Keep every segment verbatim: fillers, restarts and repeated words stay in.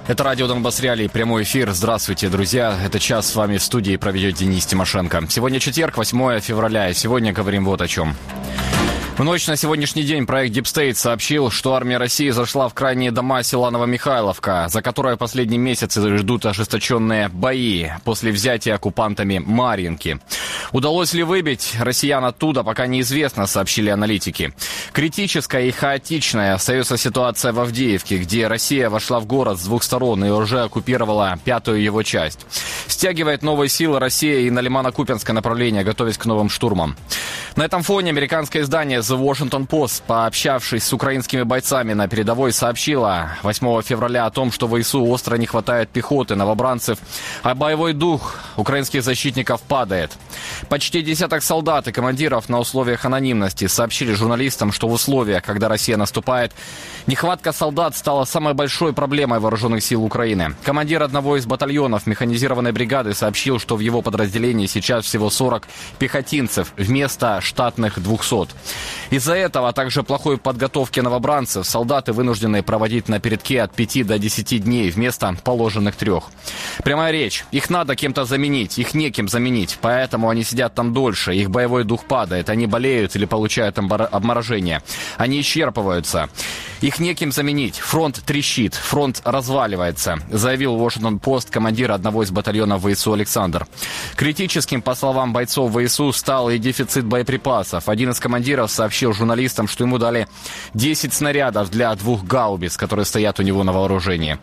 Это радио Донбасс Реалии, прямой эфир. Здравствуйте, друзья. Это час с вами в студии проведет Денис Тимошенко. Сегодня четверг, восьмое февраля, и сегодня говорим вот о чем. В ночь на сегодняшний день проект Deep State сообщил, что армия России зашла в крайние дома села Новомихайловка, за которое последние месяцы ждут ожесточенные бои после взятия оккупантами Марьинки. Удалось ли выбить россиян оттуда, пока неизвестно, сообщили аналитики. Критическая и хаотичная остается ситуация в Авдеевке, где Россия вошла в город с двух сторон и уже оккупировала пятую его часть. Стягивает новые силы Россия и на Лимано-Купянское направление, готовясь к новым штурмам. На этом фоне американское издание The Washington Post, пообщавшись с украинскими бойцами на передовой, сообщила восьмого февраля о том, что ВСУ остро не хватает пехоты, новобранцев, а боевой дух украинских защитников падает. Почти десяток солдат и командиров на условиях анонимности сообщили журналистам, что в условиях, когда Россия наступает, нехватка солдат стала самой большой проблемой вооруженных сил Украины. Командир одного из батальонов механизированной бригады сообщил, что в его подразделении сейчас всего сорок пехотинцев вместо штатных двухсот. Из-за этого, а также плохой подготовки новобранцев, солдаты вынуждены проводить на передке от пяти до десяти дней вместо положенных трех. Прямая речь. Их надо кем-то заменить, их некем заменить, поэтому они сидят там дольше, их боевой дух падает, они болеют или получают обморожение. Они исчерпываются. Их неким заменить. Фронт трещит, фронт разваливается, заявил Washington Post командир одного из батальонов ВСУ Александр. Критическим, по словам бойцов ВСУ, стал и дефицит боеприпасов. Один из командиров сообщил журналистам, что ему дали десять снарядов для двух гаубиц, которые стоят у него на вооружении.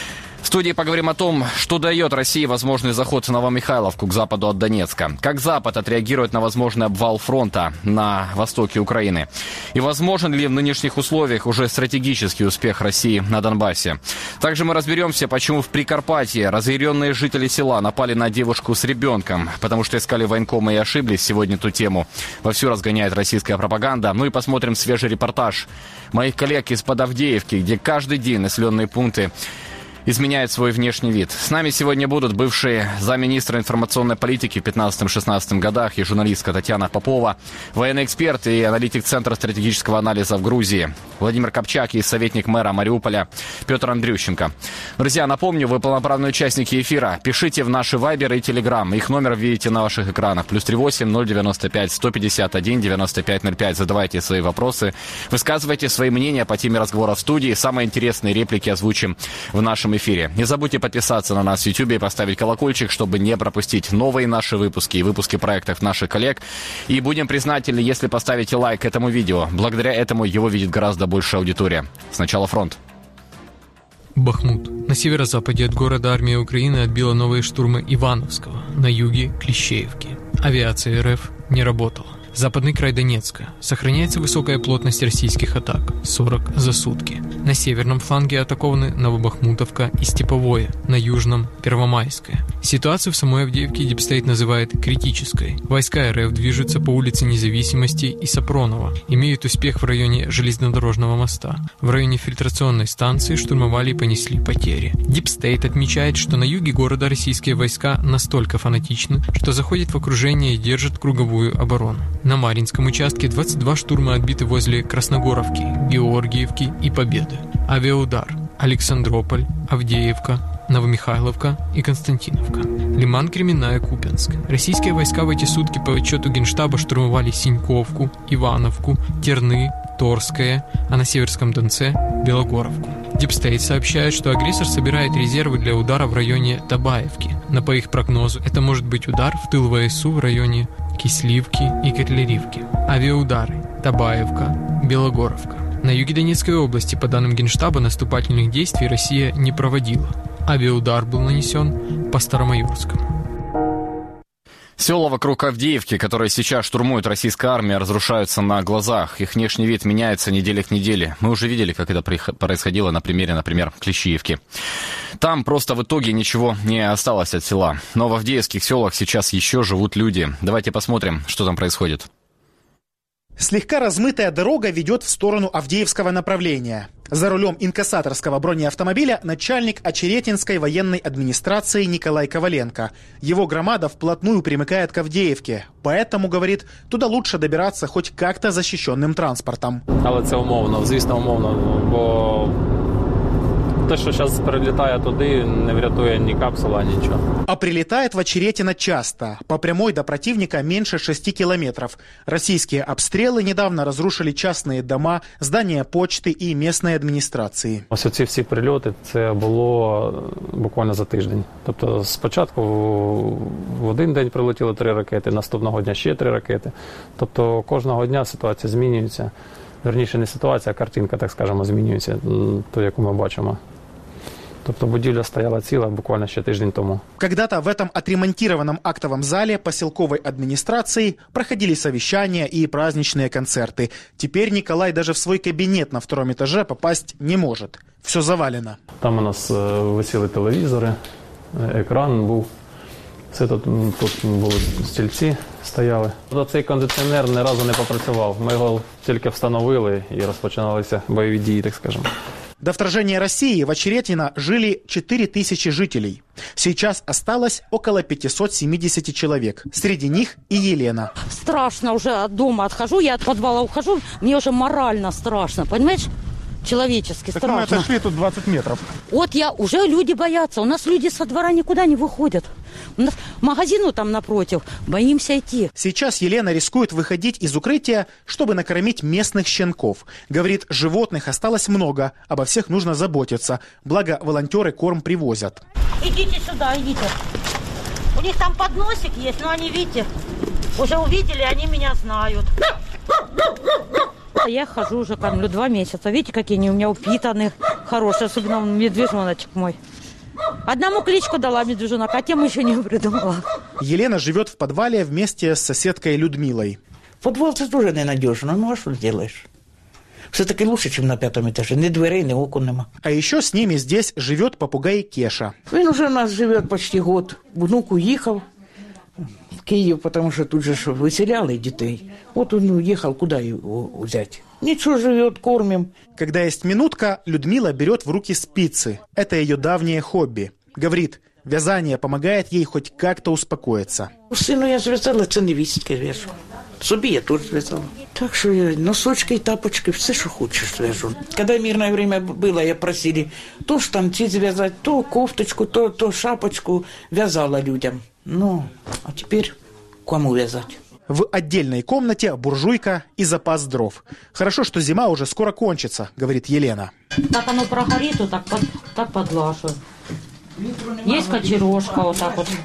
В студии поговорим о том, что дает России возможный заход в Новомихайловку к западу от Донецка. Как Запад отреагирует на возможный обвал фронта на востоке Украины. И возможен ли в нынешних условиях уже стратегический успех России на Донбассе. Также мы разберемся, почему в Прикарпатье разъяренные жители села напали на девушку с ребенком, потому что искали военкома и ошиблись. Сегодня эту тему вовсю разгоняет российская пропаганда. Ну и посмотрим свежий репортаж моих коллег из-под Авдеевки, где каждый день населенные пункты изменяет свой внешний вид. С нами сегодня будут бывшие замминистра информационной политики в пятнадцатом-шестнадцатом годах и журналистка Татьяна Попова, военный эксперт и аналитик Центра стратегического анализа в Грузии Владимир Копчак и советник мэра Мариуполя Петр Андрющенко. Друзья, напомню, вы полноправные участники эфира. Пишите в наши вайбер и телеграм. Их номер видите на ваших экранах. Плюс три восемь ноль девяносто пять сто пятьдесят один девяносто пять ноль пять. Задавайте свои вопросы. Высказывайте свои мнения по теме разговора в студии. Самые интересные реплики озвучим в нашем эфире. Не забудьте подписаться на нас в YouTube и поставить колокольчик, чтобы не пропустить новые наши выпуски и выпуски проектов наших коллег. И будем признательны, если поставите лайк этому видео. Благодаря этому его видит гораздо больше аудитория. Сначала фронт. Бахмут. На северо-западе от города армия Украины отбила новые штурмы Ивановского, на юге – Клещеевки. Авиация РФ не работала. Западный край Донецка. Сохраняется высокая плотность российских атак – сорок за сутки. На северном фланге атакованы Новобахмутовка и Степовое, на южном – Первомайское. Ситуацию в самой Авдеевке Deep State называет критической. Войска РФ движутся по улице Независимости и Сапронова. Имеют успех в районе железнодорожного моста. В районе фильтрационной станции штурмовали и понесли потери. Deep State отмечает, что на юге города российские войска настолько фанатичны, что заходят в окружение и держат круговую оборону. На Марьинском участке двадцать два штурма отбиты возле Красногоровки, Георгиевки и Победы. Авиаудар. Александрополь, Авдеевка, Новомихайловка и Константиновка. Лиман, Кременная, Купянск. Российские войска в эти сутки по отчету Генштаба штурмовали Синьковку, Ивановку, Терны, Торское, а на Северском Донце – Белогоровку. Deep State сообщает, что агрессор собирает резервы для удара в районе Табаевки. Но по их прогнозу это может быть удар в тыл ВСУ в районе Кисливки и Котлеривки. Авиаудары. Табаевка, Белогоровка. На юге Донецкой области, по данным Генштаба, наступательных действий Россия не проводила. Авиаудар был нанесен по Старомайорскому. Села вокруг Авдеевки, которые сейчас штурмует российская армия, разрушаются на глазах. Их внешний вид меняется неделя к неделе. Мы уже видели, как это происходило на примере, например, Клещеевки. Там просто в итоге ничего не осталось от села. Но в авдеевских селах сейчас еще живут люди. Давайте посмотрим, что там происходит. Слегка размытая дорога ведет в сторону Авдеевского направления. За рулем инкассаторского бронеавтомобиля начальник Очеретинской военной администрации Николай Коваленко. Его громада вплотную примыкает к Авдеевке. Поэтому, говорит, туда лучше добираться хоть как-то защищенным транспортом. Але це умовно, звісно, умовно, бо Те, що зараз прилітає туди, не врятує ні капсула, нічого. А прилетает в Очеретино часто. По прямой до противника меньше шести километров. Российские обстрелы недавно разрушили частные дома, здания почты и местной администрации. Ось ці всі прильоти, це було буквально за тиждень. Тобто спочатку в один день прилетіли три ракети, наступного дня ще три ракети. Тобто кожного дня ситуація змінюється. Верніше не ситуація, а картинка, так скажемо, змінюється, ту, яку ми бачимо. Тобто будівля стояла ціла буквально ще тиждень тому. Когда-то в этом отремонтированном актовом зале поселковой администрации проходили совещания и праздничные концерты. Теперь Николай даже в свой кабинет на втором этаже попасть не может. Все завалено. Там у нас висіли телевізори, екран був. Все тут, тут були стільці, стояли. Цей кондиціонер ні разу не попрацював. Ми його тільки встановили і розпочиналися бойові дії, так скажемо. До вторжения России в Очеретино жили четыре тысячи жителей. Сейчас осталось около пятьсот семьдесят человек. Среди них и Елена. Страшно уже от дома отхожу, я от подвала ухожу, мне уже морально страшно, понимаешь? Человечески так страшно. Так мы отошли тут двадцать метров. Вот я, уже люди боятся. У нас люди со двора никуда не выходят. У нас магазину там напротив, боимся идти. Сейчас Елена рискует выходить из укрытия, чтобы накормить местных щенков. Говорит, животных осталось много, обо всех нужно заботиться. Благо, волонтеры корм привозят. Идите сюда, идите. У них там подносик есть, но они, видите, уже увидели, они меня знают. Я хожу уже, кормлю два месяца. Видите, какие они у меня упитанные, хорошие, особенно медвежоночек мой. Одному кличку дала медвежонок, а тем еще не придумала. Елена живет в подвале вместе с соседкой Людмилой. Подвал это тоже ненадежно, ну а что сделаешь? Все-таки лучше, чем на пятом этаже. Ни дверей, ни окон нема. А еще с ними здесь живет попугай Кеша. Он уже у нас живет почти год. Внук уехал в Киев, потому что тут же выселяли детей. Вот он уехал, куда его взять? Ничего, живет, кормим. Когда есть минутка, Людмила берет в руки спицы. Это ее давнее хобби. Говорит, вязание помогает ей хоть как-то успокоиться. Сыну я зв'язала, це невістки в'яжу. Собі я теж зв'язала. Так що я носочки, тапочки, все, що хочеш, зв'яжу. Когда мирное время было, я просили то штанці зв'язати, то кофточку, то, то шапочку в'язала людям. Ну, а теперь кому вязать? В отдельной комнате буржуйка и запас дров. Хорошо, что зима уже скоро кончится, говорит Елена. Так оно прогорит, вот так, под, так подлаживаю. Есть кочережка вот так вот.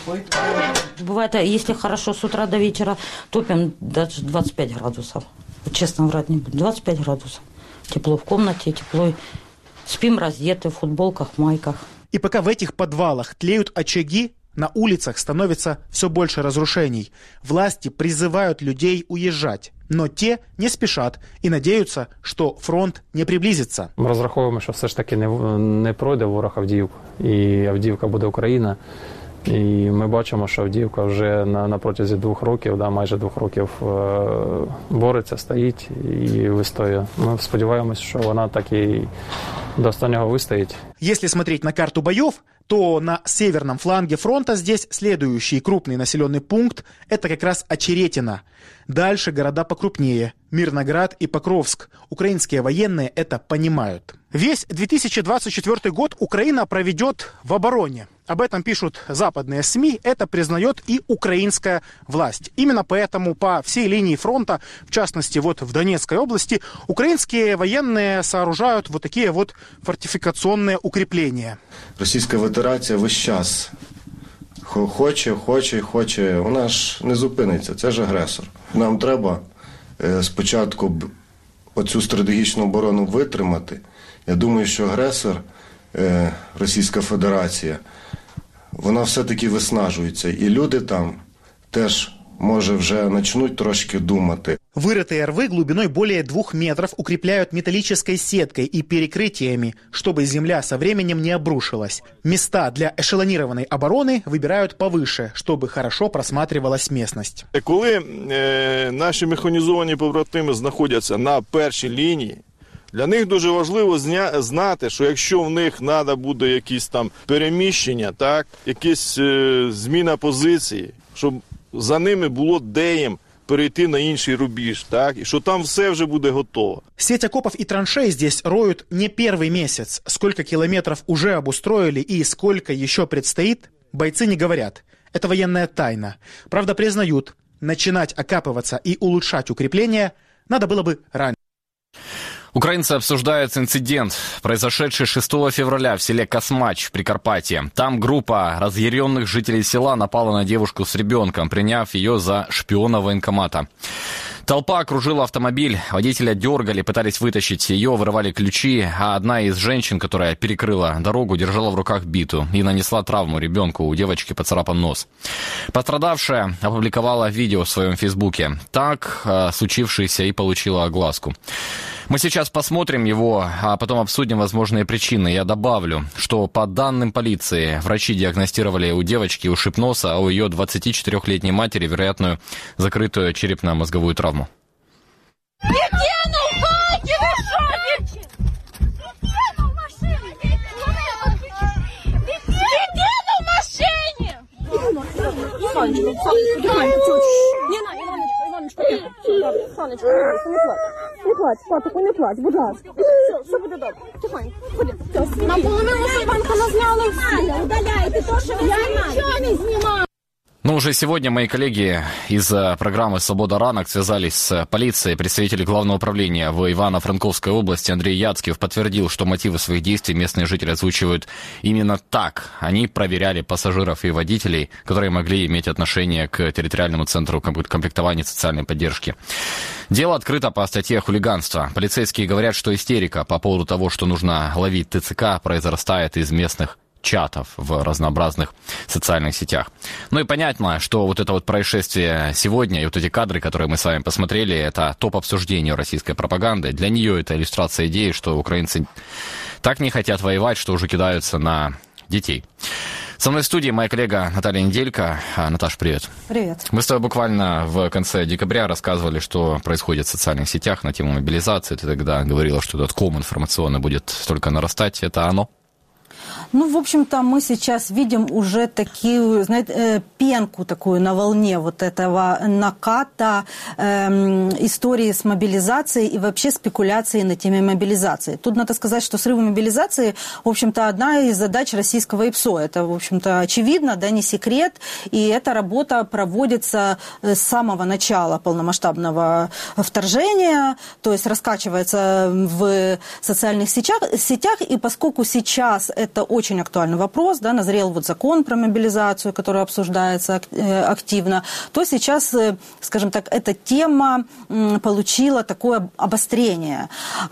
Бывает, если хорошо с утра до вечера топим, даже двадцать пять градусов. Честно врать не буду, двадцать пять градусов. Тепло в комнате, тепло. Спим раздеты, в футболках, в майках. И пока в этих подвалах тлеют очаги, на улицах становится все больше разрушений. Власти призывают людей уезжать, но те не спешат и надеются, что фронт не приблизится. Ми розраховуємо, що все ж таки не, не пройде ворог Авдіївку, і Авдіївка буде Україна. І ми бачимо, що Авдіївка вже на, на протязі двох років, да, майже двох років е, бореться, стоїть і вистоює. Ми сподіваємось, що вона так і до останнього вистоїть. Если смотреть на карту боев, то на северном фланге фронта здесь следующий крупный населенный пункт – это как раз Очеретино. Дальше города покрупнее – Мирноград и Покровск. Украинские военные это понимают. Весь две тысячи двадцать четвёртый год Украина проведет в обороне. Об этом пишут западные СМИ, это признает и украинская власть. Именно поэтому по всей линии фронта, в частности вот в Донецкой области, украинские военные сооружают вот такие вот фортификационные укрепления. Російська Федерація весь час хоче, хоче, хоче, вона ж не зупиниться, це ж агресор. Нам треба спочатку оцю стратегічну оборону витримати. Я думаю, що агресор, Російська Федерація, вона все-таки виснажується. І люди там теж, може, вже почнуть трошки думати. Вырытые рвы глубиной более двух метров укрепляют металлической сеткой и перекрытиями, чтобы земля со временем не обрушилась. Места для эшелонированной обороны выбирают повыше, чтобы хорошо просматривалась местность. Коли е, наші механізовані побратими знаходяться на першій лінії, для них дуже важливо зня, знати, що якщо в них треба буде якісь там переміщення, так, якісь е, зміна позиції, щоб за ними було де їм перейти на інший рубіж, так? І що там все вже буде готово. Сеть окопов и траншей здесь роют не первый месяц. Сколько километров уже обустроили и сколько еще предстоит, бойцы не говорят. Это военная тайна. Правда, признают, начинать окапываться и улучшать укрепления надо было бы раньше. Украинцы обсуждают инцидент, произошедший шестого февраля в селе Космач в Прикарпатье. Там группа разъяренных жителей села напала на девушку с ребенком, приняв ее за шпиона военкомата. Толпа окружила автомобиль, водителя дергали, пытались вытащить ее, вырывали ключи, а одна из женщин, которая перекрыла дорогу, держала в руках биту и нанесла травму ребенку, у девочки поцарапан нос. Пострадавшая опубликовала видео в своем фейсбуке. Так случившееся и получила огласку. Мы сейчас посмотрим его, а потом обсудим возможные причины. Я добавлю, что по данным полиции, врачи диагностировали у девочки ушиб носа, а у ее двадцатичетырёхлетней матери вероятную закрытую черепно-мозговую травму. Сонечко, не плач. Не плач, папику, не плач, будь ласка. Все буде добре. Тихонько, ходи. Наполовину собанка назняла всі. Удаляйте то, що ви знімаєте. Я нічого не знімаю. Ну, уже сегодня мои коллеги из программы «Свобода ранок» связались с полицией. Представитель Главного управления в Ивано-Франковской области Андрей Яцкев подтвердил, что мотивы своих действий местные жители озвучивают именно так. Они проверяли пассажиров и водителей, которые могли иметь отношение к территориальному центру комплектования социальной поддержки. Дело открыто по статье «Хулиганство». Полицейские говорят, что истерика по поводу того, что нужно ловить ТЦК, произрастает из местных чатов в разнообразных социальных сетях. Ну и понятно, что вот это вот происшествие сегодня и вот эти кадры, которые мы с вами посмотрели, это топ-обсуждение российской пропаганды. Для нее это иллюстрация идеи, что украинцы так не хотят воевать, что уже кидаются на детей. Со мной в студии моя коллега Наталья Неделько. Наташ, привет. Привет. Мы с тобой буквально в конце декабря рассказывали, что происходит в социальных сетях на тему мобилизации. Ты тогда говорила, что этот ком информационно будет только нарастать. Это оно? Ну, в общем-то, мы сейчас видим уже такую, знаете, пенку такую на волне вот этого наката э, истории с мобилизацией и вообще спекуляции на теме мобилизации. Тут надо сказать, что срыв мобилизации, в общем-то, одна из задач российского ИПСО. Это, в общем-то, очевидно, да, не секрет. И эта работа проводится с самого начала полномасштабного вторжения, то есть раскачивается в социальных сетях, сетях и поскольку сейчас это очень актуальный вопрос, да, назрел вот закон про мобилизацию, который обсуждается активно, то сейчас, скажем так, эта тема получила такое обострение.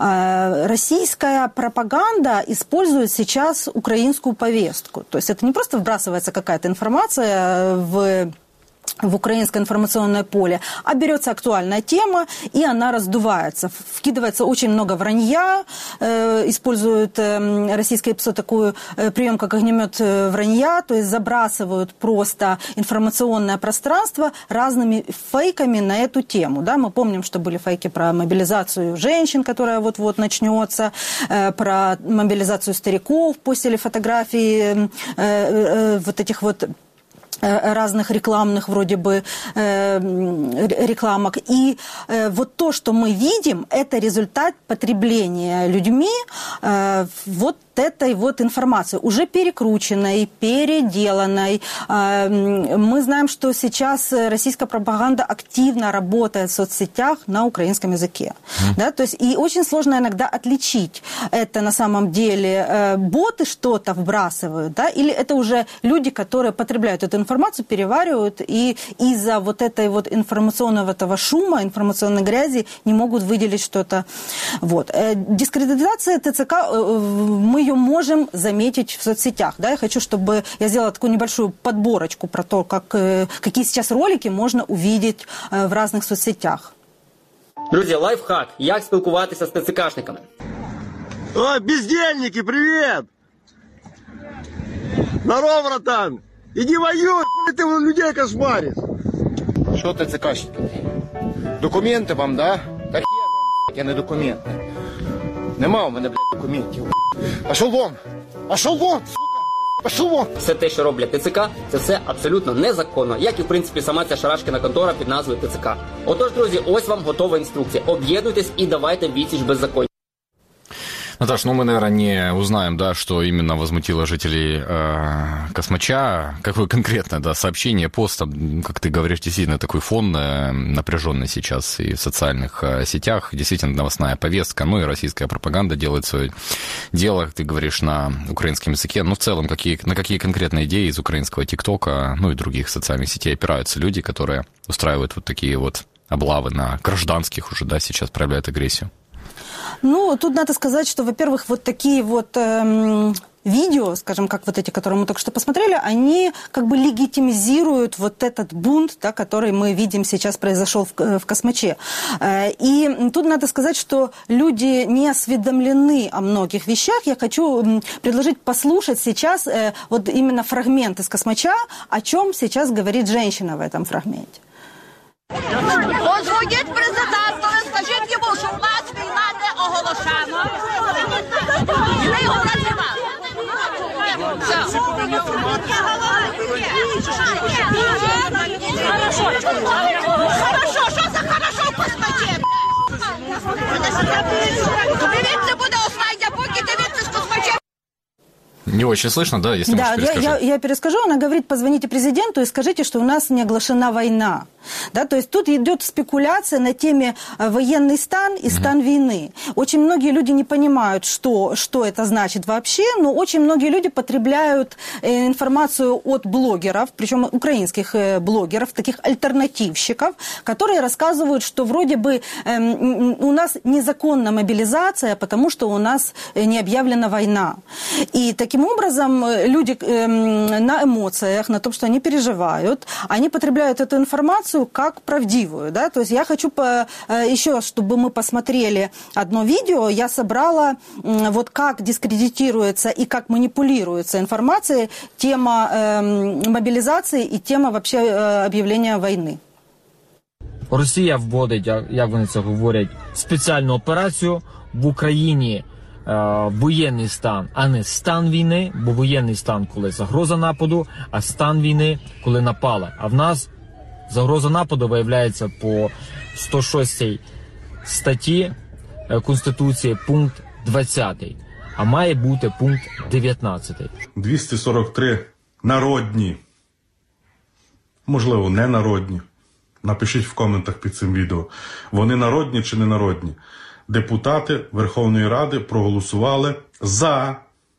Российская пропаганда использует сейчас украинскую повестку. То есть это не просто вбрасывается какая-то информация в... в украинское информационное поле, а берется актуальная тема, и она раздувается. Вкидывается очень много вранья, э, используют э, российское ИПСО такой э, прием, как огнемет вранья, то есть забрасывают просто информационное пространство разными фейками на эту тему. Да? Мы помним, что были фейки про мобилизацию женщин, которая вот-вот начнется, э, про мобилизацию стариков, постили фотографии э, э, вот этих вот разных рекламных вроде бы э, рекламок. И э, вот то, что мы видим, это результат потребления людьми э, вот этой вот информации, уже перекрученной, переделанной. Мы знаем, что сейчас российская пропаганда активно работает в соцсетях на украинском языке. Mm. Да, то есть, и очень сложно иногда отличить, это на самом деле боты что-то вбрасывают, да, или это уже люди, которые потребляют эту информацию, переваривают, и из-за вот этой вот информационного этого шума, информационной грязи не могут выделить что-то. Вот. Дискредитация ТЦК, мы ее можем заметить в соцсетях. Да? Я хочу, чтобы я сделала такую небольшую подборочку про то, как, какие сейчас ролики можно увидеть в разных соцсетях. Друзі, лайфхак. Як спілкуватися з ТЦКшниками? Ой, бездельники, привет! Здорово, братан! Иди воюй, хули ты людей кошмаришь! Що ТЦКшники? Документи вам, да? Та хер вам, я не документи. Нема у мене, блядь, документів. Пошел вон! Пошел вон, сука! Пошło! Все те, що роблять ТЦК, це все абсолютно незаконно, як і, в принципі, сама ця шарашкіна контора під назвою ТЦК. Отож, друзі, ось вам готова інструкція. Об'єднуйтесь і давайте відсіч беззаконня. Наташ, ну мы, наверное, не узнаем, да, что именно возмутило жителей э, Космача. Какое конкретное, да, сообщение, пост, как ты говоришь, действительно такой фон э, напряженный сейчас и в социальных э, сетях. Действительно новостная повестка, ну и российская пропаганда делает свое дело, ты говоришь, на украинском языке. Ну, в целом, какие, на какие конкретные идеи из украинского ТикТока, ну и других социальных сетей опираются люди, которые устраивают вот такие вот облавы на гражданских уже, да, сейчас проявляют агрессию? Ну, тут надо сказать, что, во-первых, вот такие вот эм, видео, скажем, как вот эти, которые мы только что посмотрели, они как бы легитимизируют вот этот бунт, да, который мы видим сейчас произошел в, в Космаче. И тут надо сказать, что люди не осведомлены о многих вещах. Я хочу предложить послушать сейчас э, вот именно фрагмент из Космача, о чем сейчас говорит женщина в этом фрагменте. Позвоніть президентові, скажіть йому, що в нас війна не оголошена. І ми його називали. Все. Хорошо, що за хорошо в Космачі? Дивіться, буде останнє, поки дивіться з Космачем. Не очень слышно, да, если да, можешь перескажи. Я, я, я перескажу. Она говорит, позвоните президенту и скажите, что у нас не оглашена война. Да, то есть тут идет спекуляция на теме военный стан и стан mm-hmm. войны. Очень многие люди не понимают, что, что это значит вообще, но очень многие люди потребляют информацию от блогеров, причем украинских блогеров, таких альтернативщиков, которые рассказывают, что вроде бы э, у нас незаконна мобилизация, потому что у нас не объявлена война. И таким образом люди э, на эмоциях, на том, что они переживают, они потребляют эту информацию как правдивую. Да? То есть я хочу по, еще, чтобы мы посмотрели одно видео. Я собрала вот как дискредитируется и как манипулируется информацией тема э, мобилизации и тема вообще э, объявления войны. Росія вводить, як вони це говорять, спеціальну операцію в Україні. Воєнний стан, а не стан війни, бо воєнний стан, коли загроза нападу, а стан війни, коли напали. А в нас загроза нападу виявляється по сто шостій статті Конституції, пункт двадцятий, а має бути пункт дев'ятнадцятий. двісті сорок три народні, можливо, не народні. Напишіть в коментах під цим відео. Вони народні чи не народні? Депутати Верховної Ради проголосували за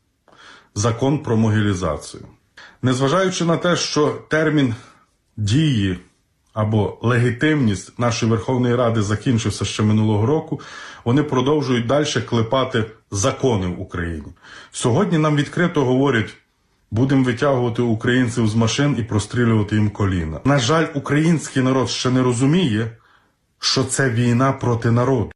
закон про мобілізацію. Незважаючи на те, що термін дії або легітимність нашої Верховної Ради закінчився ще минулого року, вони продовжують далі клепати закони в Україні. Сьогодні нам відкрито говорять, будемо витягувати українців з машин і прострілювати їм коліна. На жаль, український народ ще не розуміє, що це війна проти народу.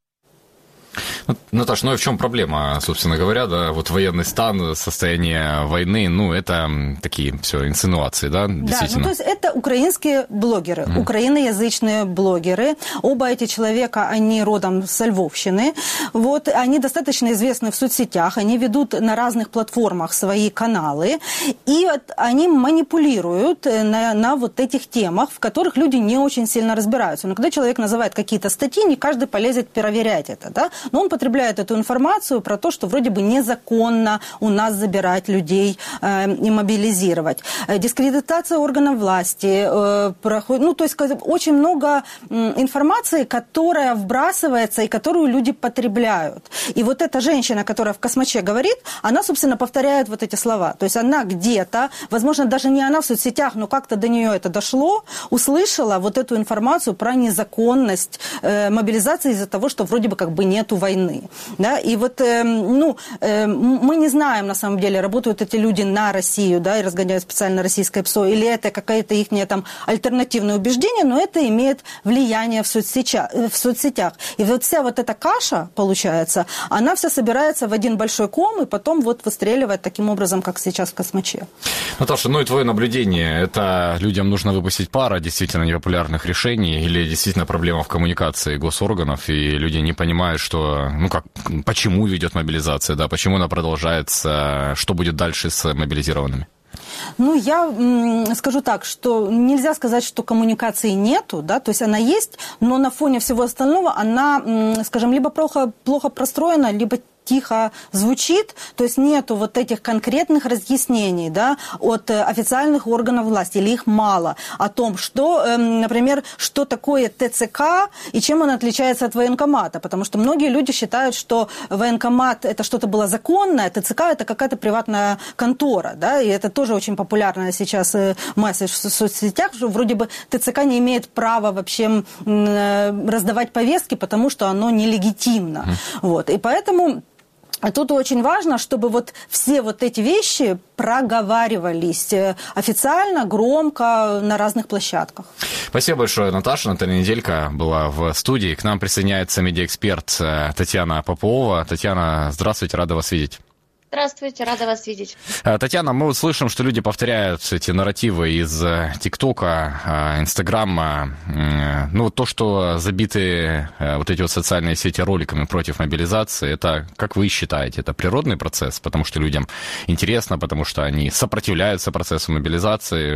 Наташ, ну и в чем проблема, собственно говоря, да, вот военный стан, состояние войны, ну, это такие все инсинуации, да, действительно? Да, ну, то есть это украинские блогеры, mm. украиноязычные блогеры, оба эти человека, они родом со Львовщины, вот, они достаточно известны в соцсетях, они ведут на разных платформах свои каналы, и вот они манипулируют на, на вот этих темах, в которых люди не очень сильно разбираются. Но когда человек называет какие-то статьи, не каждый полезет проверять это, да, но он потребляет эту информацию про то, что вроде бы незаконно у нас забирать людей э, и мобилизировать. Дискредитация органов власти, э, проходит, ну, то есть очень много э, информации, которая вбрасывается и которую люди потребляют. И вот эта женщина, которая в Космаче говорит, она, собственно, повторяет вот эти слова. То есть она где-то, возможно, даже не она в соцсетях, но как-то до нее это дошло, услышала вот эту информацию про незаконность э, мобилизации из-за того, что вроде бы как бы нету войны. Да? И вот, э, ну, э, мы не знаем, на самом деле, работают эти люди на Россию, да, и разгоняют специально российское ПСО, или это какое-то их там альтернативное убеждение, но это имеет влияние в соцсетях, в соцсетях. И вот вся вот эта каша, получается, она вся собирается в один большой ком, и потом вот выстреливает таким образом, как сейчас в Космаче. Наташа, ну и твое наблюдение, это людям нужно выпустить пара действительно непопулярных решений, или действительно проблема в коммуникации госорганов, и люди не понимают, что, ну как, почему ведет мобилизация, да, почему она продолжается, что будет дальше с мобилизированными? Ну, я м, скажу так, что нельзя сказать, что коммуникации нету, да, то есть она есть, но на фоне всего остального она, м, скажем, либо плохо, плохо простроена, либо тихо звучит, то есть нету вот этих конкретных разъяснений, да, от э, официальных органов власти, или их мало, о том, что, э, например, что такое ТЦК и чем он отличается от военкомата, потому что многие люди считают, что военкомат это что-то было законное, ТЦК это какая-то приватная контора, да, и это тоже очень популярная сейчас э, месседж в соцсетях, что вроде бы ТЦК не имеет права вообще э, раздавать повестки, потому что оно нелегитимно, mm. вот, и поэтому А тут очень важно, чтобы вот все вот эти вещи проговаривались официально, громко, на разных площадках. Спасибо большое, Наташа. Наталья Неделька была в студии. К нам присоединяется медиаэксперт Татьяна Попова. Татьяна, здравствуйте, рада вас видеть. Здравствуйте, рада вас видеть. Татьяна, мы вот слышим, что люди повторяют эти нарративы из ТикТока, Инстаграма. Ну, то, что забиты вот эти вот социальные сети роликами против мобилизации, это, как вы считаете, это природный процесс? Потому что людям интересно, потому что они сопротивляются процессу мобилизации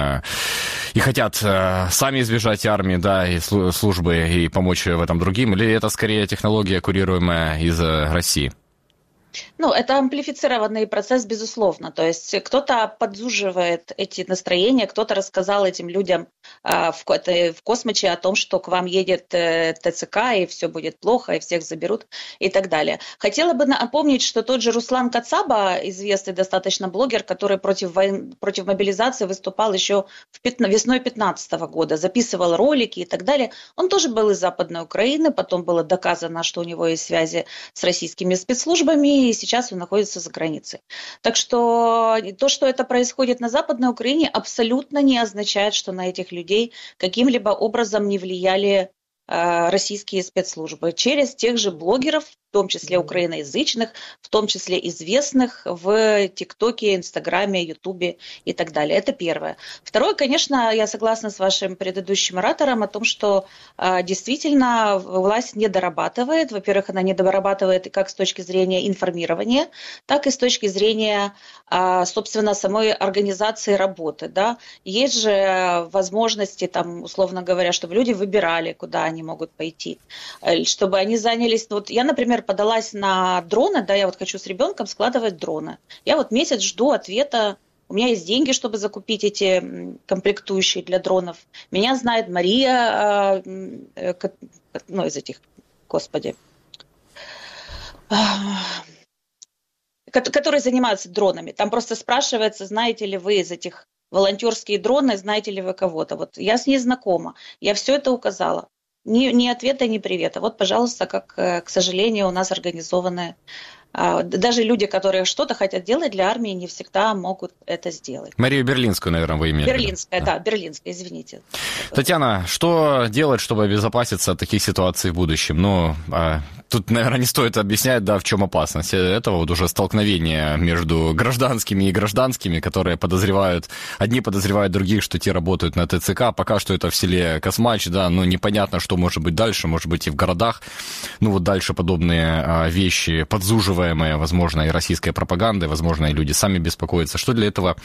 и хотят сами избежать армии, да, и службы, и помочь в этом другим? Или это скорее технология, курируемая из России? Ну, это амплифицированный процесс, безусловно. То есть кто-то подзуживает эти настроения, кто-то рассказал этим людям э, в, в космосе о том, что к вам едет э, ТЦК, и все будет плохо, и всех заберут, и так далее. Хотела бы напомнить, что тот же Руслан Кацаба, известный достаточно блогер, который против, войн, против мобилизации выступал еще в пятна, весной две тысячи пятнадцатого года, записывал ролики и так далее. Он тоже был из Западной Украины, потом было доказано, что у него есть связи с российскими спецслужбами, и сейчас он находится за границей. Так что то, что это происходит на Западной Украине, абсолютно не означает, что на этих людей каким-либо образом не влияли э, российские спецслужбы. Через тех же блогеров, в том числе украиноязычных, в том числе известных в ТикТоке, Инстаграме, Ютубе и так далее. Это первое. Второе, конечно, я согласна с вашим предыдущим оратором о том, что э, действительно власть не дорабатывает. Во-первых, она не дорабатывает как с точки зрения информирования, так и с точки зрения, э, собственно, самой организации работы. Да? Есть же возможности, там, условно говоря, чтобы люди выбирали, куда они могут пойти, чтобы они занялись... Вот я, например, подалась на дроны, да, я вот хочу с ребенком складывать дроны. Я вот месяц жду ответа. У меня есть деньги, чтобы закупить эти комплектующие для дронов. Меня знает Мария, ну, из этих, господи, которые занимаются дронами. Там просто спрашивается, знаете ли вы из этих волонтерские дроны, знаете ли вы кого-то. Вот я с ней знакома, я все это указала. Ни, ни ответа, ни привета. Вот, пожалуйста, как, к сожалению, у нас организованы... Даже люди, которые что-то хотят делать для армии, не всегда могут это сделать. Марию Берлинскую, наверное, вы имели. Берлинская, да, да, Берлинская, извините. Татьяна, что делать, чтобы обезопаситься от таких ситуаций в будущем? Ну, тут, наверное, не стоит объяснять, да, в чем опасность этого вот уже столкновения между гражданскими и гражданскими, которые подозревают, одни подозревают других, что те работают на ТЦК. Пока что это в селе Космач, да, но непонятно, что может быть дальше, может быть и в городах. Ну, вот дальше подобные вещи подзуживают, возможно, и российской пропагандой, возможно, и люди сами беспокоятся. Что для этого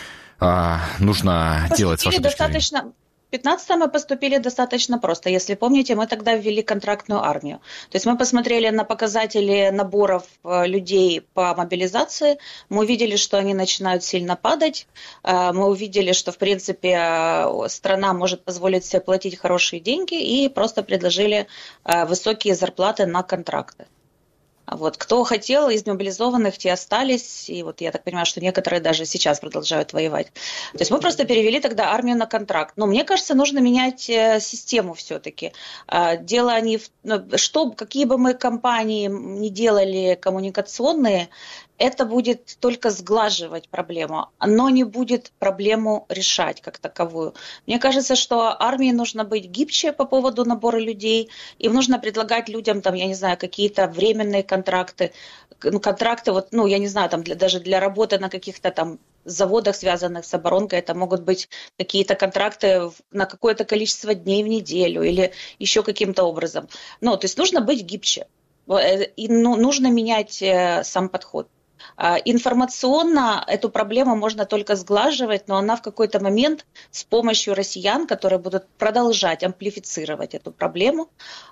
а, нужно поступили делать, с вашей точки зрения? В две тысячи пятнадцатом мы поступили достаточно просто. Если помните, мы тогда ввели контрактную армию. То есть мы посмотрели на показатели наборов людей по мобилизации, мы увидели, что они начинают сильно падать, мы увидели, что, в принципе, страна может позволить себе платить хорошие деньги, и просто предложили высокие зарплаты на контракты. Вот. Кто хотел, из мобилизованных те остались, и вот я так понимаю, что некоторые даже сейчас продолжают воевать. То есть мы просто перевели тогда армию на контракт. Но мне кажется, нужно менять систему все-таки. Дело не в... Что, какие бы мы кампании ни делали коммуникационные, это будет только сглаживать проблему, но не будет проблему решать как таковую. Мне кажется, что армии нужно быть гибче по поводу набора людей, им нужно предлагать людям, там, я не знаю, какие-то временные контракты, ну, контракты, вот, ну, я не знаю, там, для, даже для работы на каких-то там заводах, связанных с оборонкой, это могут быть какие-то контракты на какое-то количество дней в неделю или еще каким-то образом. Ну, то есть нужно быть гибче, и ну, нужно менять сам подход. Информационно эту проблему можно только сглаживать, но она в какой-то момент с помощью россиян, которые будут продолжать амплифицировать эту проблему,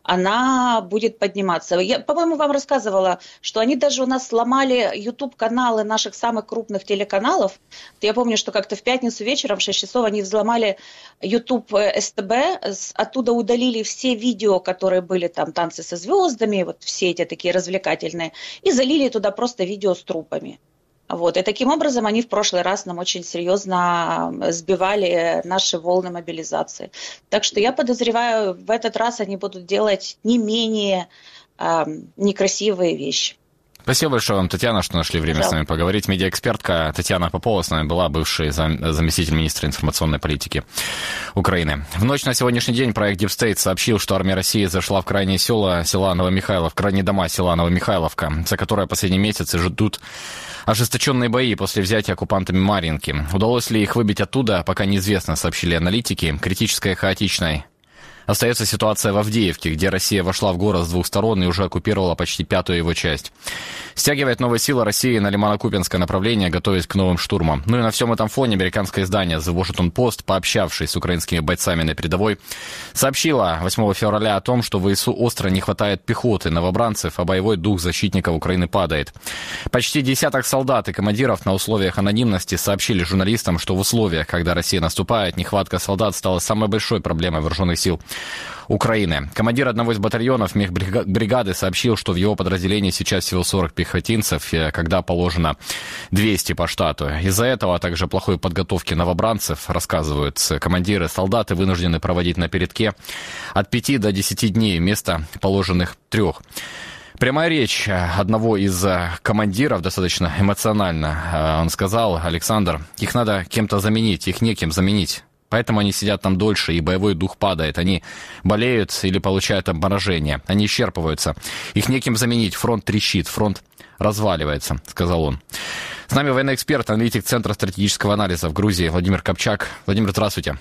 она будет подниматься. Я, по-моему, вам рассказывала, что они даже у нас сломали YouTube-каналы наших самых крупных телеканалов. Я помню, что как-то в пятницу вечером в шесть часов они взломали YouTube СТБ, оттуда удалили все видео, которые были там «Танцы со звездами», вот все эти такие развлекательные, и залили туда просто видео с трупами. Вот. И таким образом они в прошлый раз нам очень серьезно сбивали наши волны мобилизации. Так что я подозреваю, в этот раз они будут делать не менее э, некрасивые вещи. Спасибо большое вам, Татьяна, что нашли время да. с нами поговорить. Медиаэкспертка Татьяна Попова с нами была, бывший зам... заместитель министра информационной политики Украины. В ночь на сегодняшний день проект Deep State сообщил, что армия России зашла в крайние села села Новомихайлов, крайние дома села Новомихайловка, за которое последние месяцы ждут ожесточенные бои после взятия оккупантами Марьинки. Удалось ли их выбить оттуда, пока неизвестно, сообщили аналитики. Критической и хаотичной остается ситуация в Авдеевке, где Россия вошла в город с двух сторон и уже оккупировала почти пятую его часть. Стягивает новые силы России на Лимано-Купинское направление, готовясь к новым штурмам. Ну и на всем этом фоне американское издание The Washington Post, пообщавшись с украинскими бойцами на передовой, сообщила восьмого февраля о том, что в ВСУ остро не хватает пехоты, новобранцев, а боевой дух защитников Украины падает. Почти десяток солдат и командиров на условиях анонимности сообщили журналистам, что в условиях, когда Россия наступает, нехватка солдат стала самой большой проблемой вооруженных сил Украины. Командир одного из батальонов мехбригады сообщил, что в его подразделении сейчас всего сорок пехотинцев, когда положено двести по штату. Из-за этого, а также плохой подготовки новобранцев, рассказывают командиры, солдаты вынуждены проводить на передке от пяти до десяти дней вместо положенных трех. Прямая речь одного из командиров, достаточно эмоционально, он сказал: Александр, их надо кем-то заменить, их некем заменить. Поэтому они сидят там дольше, и боевой дух падает. Они болеют или получают обморожение. Они исчерпываются. Их неким заменить. Фронт трещит, фронт разваливается, сказал он. С нами военный эксперт, аналитик Центра стратегического анализа в Грузии Владимир Копчак. Владимир, здравствуйте.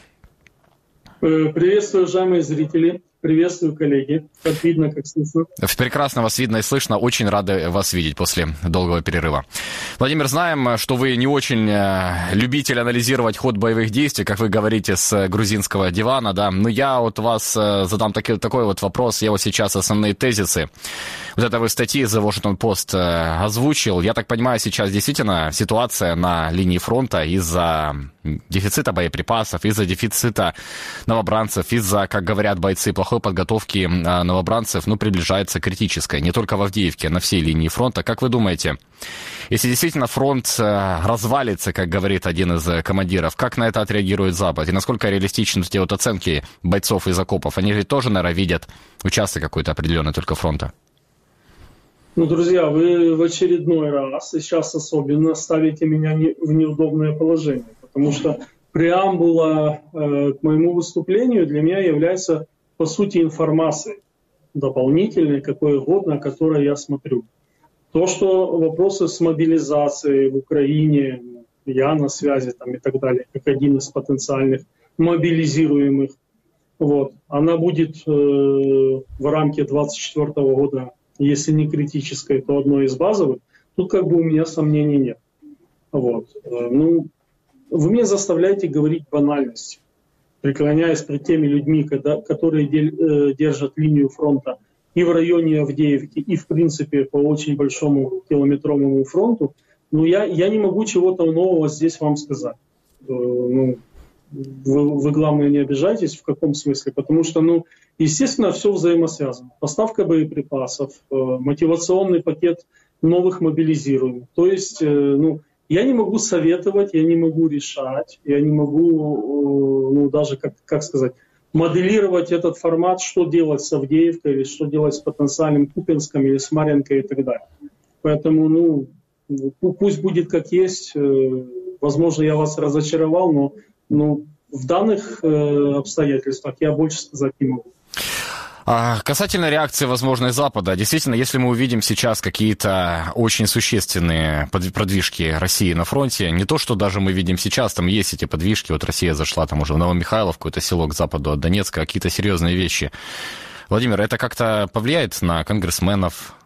Приветствую, уважаемые зрители. Приветствую, коллеги. Как видно, как слышно. Прекрасно вас видно и слышно. Очень рады вас видеть после долгого перерыва. Владимир, знаем, что вы не очень любитель анализировать ход боевых действий, как вы говорите, с грузинского дивана, да. Но я вот вас задам такой, такой вот вопрос. Я вот сейчас основные тезисы вот этой статьи The Washington Post озвучил. Я так понимаю, сейчас действительно ситуация на линии фронта из-за дефицита боеприпасов, из-за дефицита новобранцев, из-за, как говорят бойцы, плохой подготовки новобранцев, ну, приближается критической. Не только в Авдеевке, а на всей линии фронта. Как вы думаете, если действительно фронт развалится, как говорит один из командиров, как на это отреагирует Запад? И насколько реалистичны те вот оценки бойцов из окопов? Они ведь тоже, наверное, видят участок какой-то определенный только фронта. Ну, друзья, вы в очередной раз, и сейчас особенно, ставите меня в неудобное положение, потому что преамбула э, к моему выступлению для меня является, по сути, информацией дополнительной, какой угодно, о которой я смотрю. То, что вопросы с мобилизацией в Украине, я на связи там, и так далее, как один из потенциальных мобилизируемых, вот, она будет э, в рамке двадцать четвёртого года, если не критической, то одной из базовых, тут как бы у меня сомнений нет. Вот. Ну, вы меня заставляете говорить банальности, преклоняясь перед теми людьми, когда, которые держат линию фронта и в районе Авдеевки, и в принципе по очень большому километровому фронту. Но я, я не могу чего-то нового здесь вам сказать. Ну, вы, вы, главное, не обижайтесь, в каком смысле, потому что, ну, естественно, все взаимосвязано. Поставка боеприпасов, мотивационный пакет новых мобилизируемых. То есть, ну, я не могу советовать, я не могу решать, я не могу, ну, даже, как, как сказать, моделировать этот формат, что делать с Авдеевкой, или что делать с потенциальным Купинском, или с Марьинкой и так далее. Поэтому, ну, пусть будет как есть. Возможно, я вас разочаровал, но, но в данных обстоятельствах я больше сказать не могу. Касательно реакции возможной Запада, действительно, если мы увидим сейчас какие-то очень существенные продвижки России на фронте, не то, что даже мы видим сейчас, там есть эти подвижки, вот Россия зашла там уже в Новомихайловку, это село к западу от Донецка, какие-то серьезные вещи. Владимир, это как-то повлияет на конгрессменов,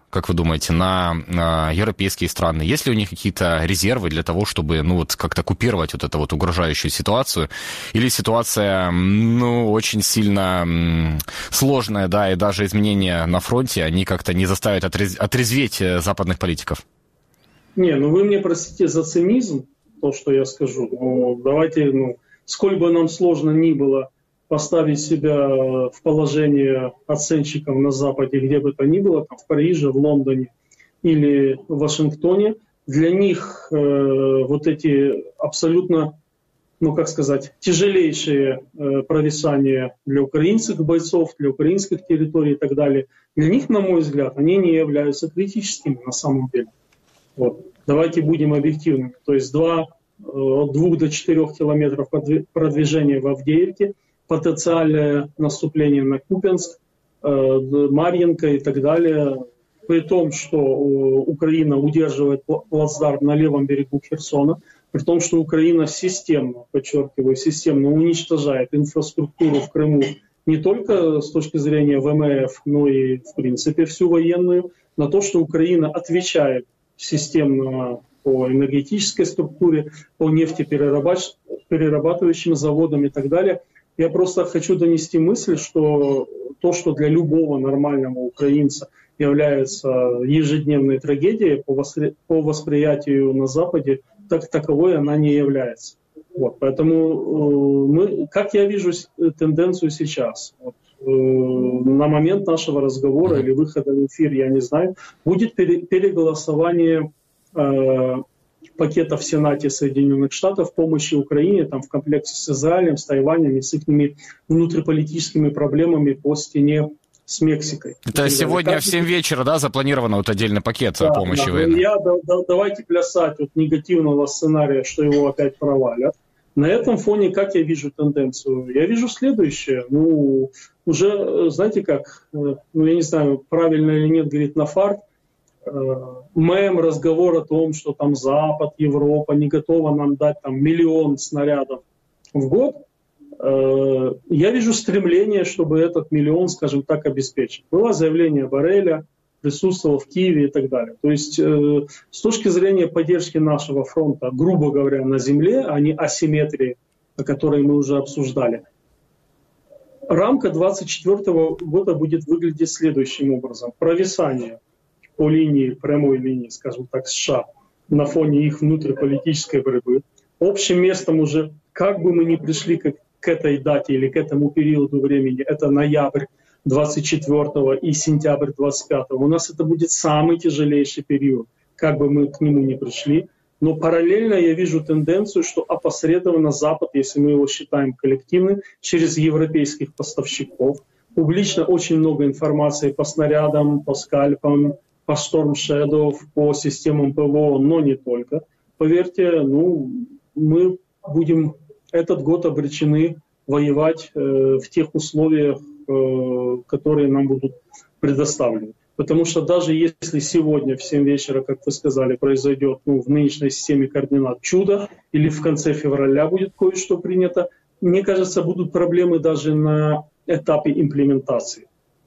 как вы думаете, на, на европейские страны? Есть ли у них какие-то резервы для того, чтобы, ну, вот как-то купировать вот эту вот угрожающую ситуацию? Или ситуация, ну, очень сильно м, сложная, да, и даже изменения на фронте, они как-то не заставят отрез... отрезветь западных политиков? Не, ну вы мне простите за цинизм, то, что я скажу. Но давайте, ну, сколь бы нам сложно ни было поставить себя в положение оценщиков на Западе, где бы то ни было, там, в Париже, в Лондоне или в Вашингтоне, для них э, вот эти абсолютно, ну как сказать, тяжелейшие э, провисания для украинских бойцов, для украинских территорий и так далее, для них, на мой взгляд, они не являются критическими на самом деле. Вот. Давайте будем объективными. То есть два, от двух до четырех километров продвижения в Авдеевке, потенциальное наступление на Купянск, Марьинка и так далее. При том, что Украина удерживает плацдарм на левом берегу Херсона, при том, что Украина системно, подчеркиваю, системно уничтожает инфраструктуру в Крыму не только с точки зрения ВМФ, но и, в принципе, всю военную, на то, что Украина отвечает системно по энергетической структуре, по нефтеперерабатывающим заводам и так далее. Я просто хочу донести мысль, что то, что для любого нормального украинца является ежедневной трагедией, по, воспри... по восприятию на Западе, так таковой она не является. Вот, поэтому э, мы, как я вижу тенденцию сейчас, вот, э, на момент нашего разговора или выхода в эфир, я не знаю, будет пере... переголосование э, пакета в Сенате Соединенных Штатов помощи Украине там, в комплекте с Израилем, с Тайванем и с их внутриполитическими проблемами по стене с Мексикой. Это сегодня как... в семь вечера, да, запланировано вот отдельный пакет да, помощи да, военной? Я, да, да, давайте плясать от негативного сценария, что его опять провалят. На этом фоне, как я вижу тенденцию? Я вижу следующее. Ну, уже, знаете как, ну, я не знаю, правильно или нет, говорит Нафарт, мем, разговор о том, что там Запад, Европа не готова нам дать там миллион снарядов в год, я вижу стремление, чтобы этот миллион, скажем так, обеспечить. Было заявление Борреля, присутствовал в Киеве и так далее. То есть с точки зрения поддержки нашего фронта, грубо говоря, на земле, а не асимметрии, о которой мы уже обсуждали, рамка двадцать четвёртого года будет выглядеть следующим образом. Провисание по линии, прямой линии, скажем так, США на фоне их внутриполитической борьбы. Общим местом уже, как бы мы ни пришли к, к этой дате или к этому периоду времени, это ноябрь двадцать четвёртого и сентябрь двадцать пятого, у нас это будет самый тяжелейший период, как бы мы к нему ни пришли. Но параллельно я вижу тенденцию, что опосредованно Запад, если мы его считаем коллективным, через европейских поставщиков, публично очень много информации по снарядам, по скальпам, по Storm Shadow, по системам ПВО, но не только. Поверьте, ну, мы будем этот год обречены воевать э, в тех условиях, э, которые нам будут предоставлены. Потому что даже если сегодня в семь вечера, как вы сказали, произойдет ну, в нынешней системе координат чудо, или в конце февраля будет кое-что принято, мне кажется, будут проблемы даже на этапе имплементации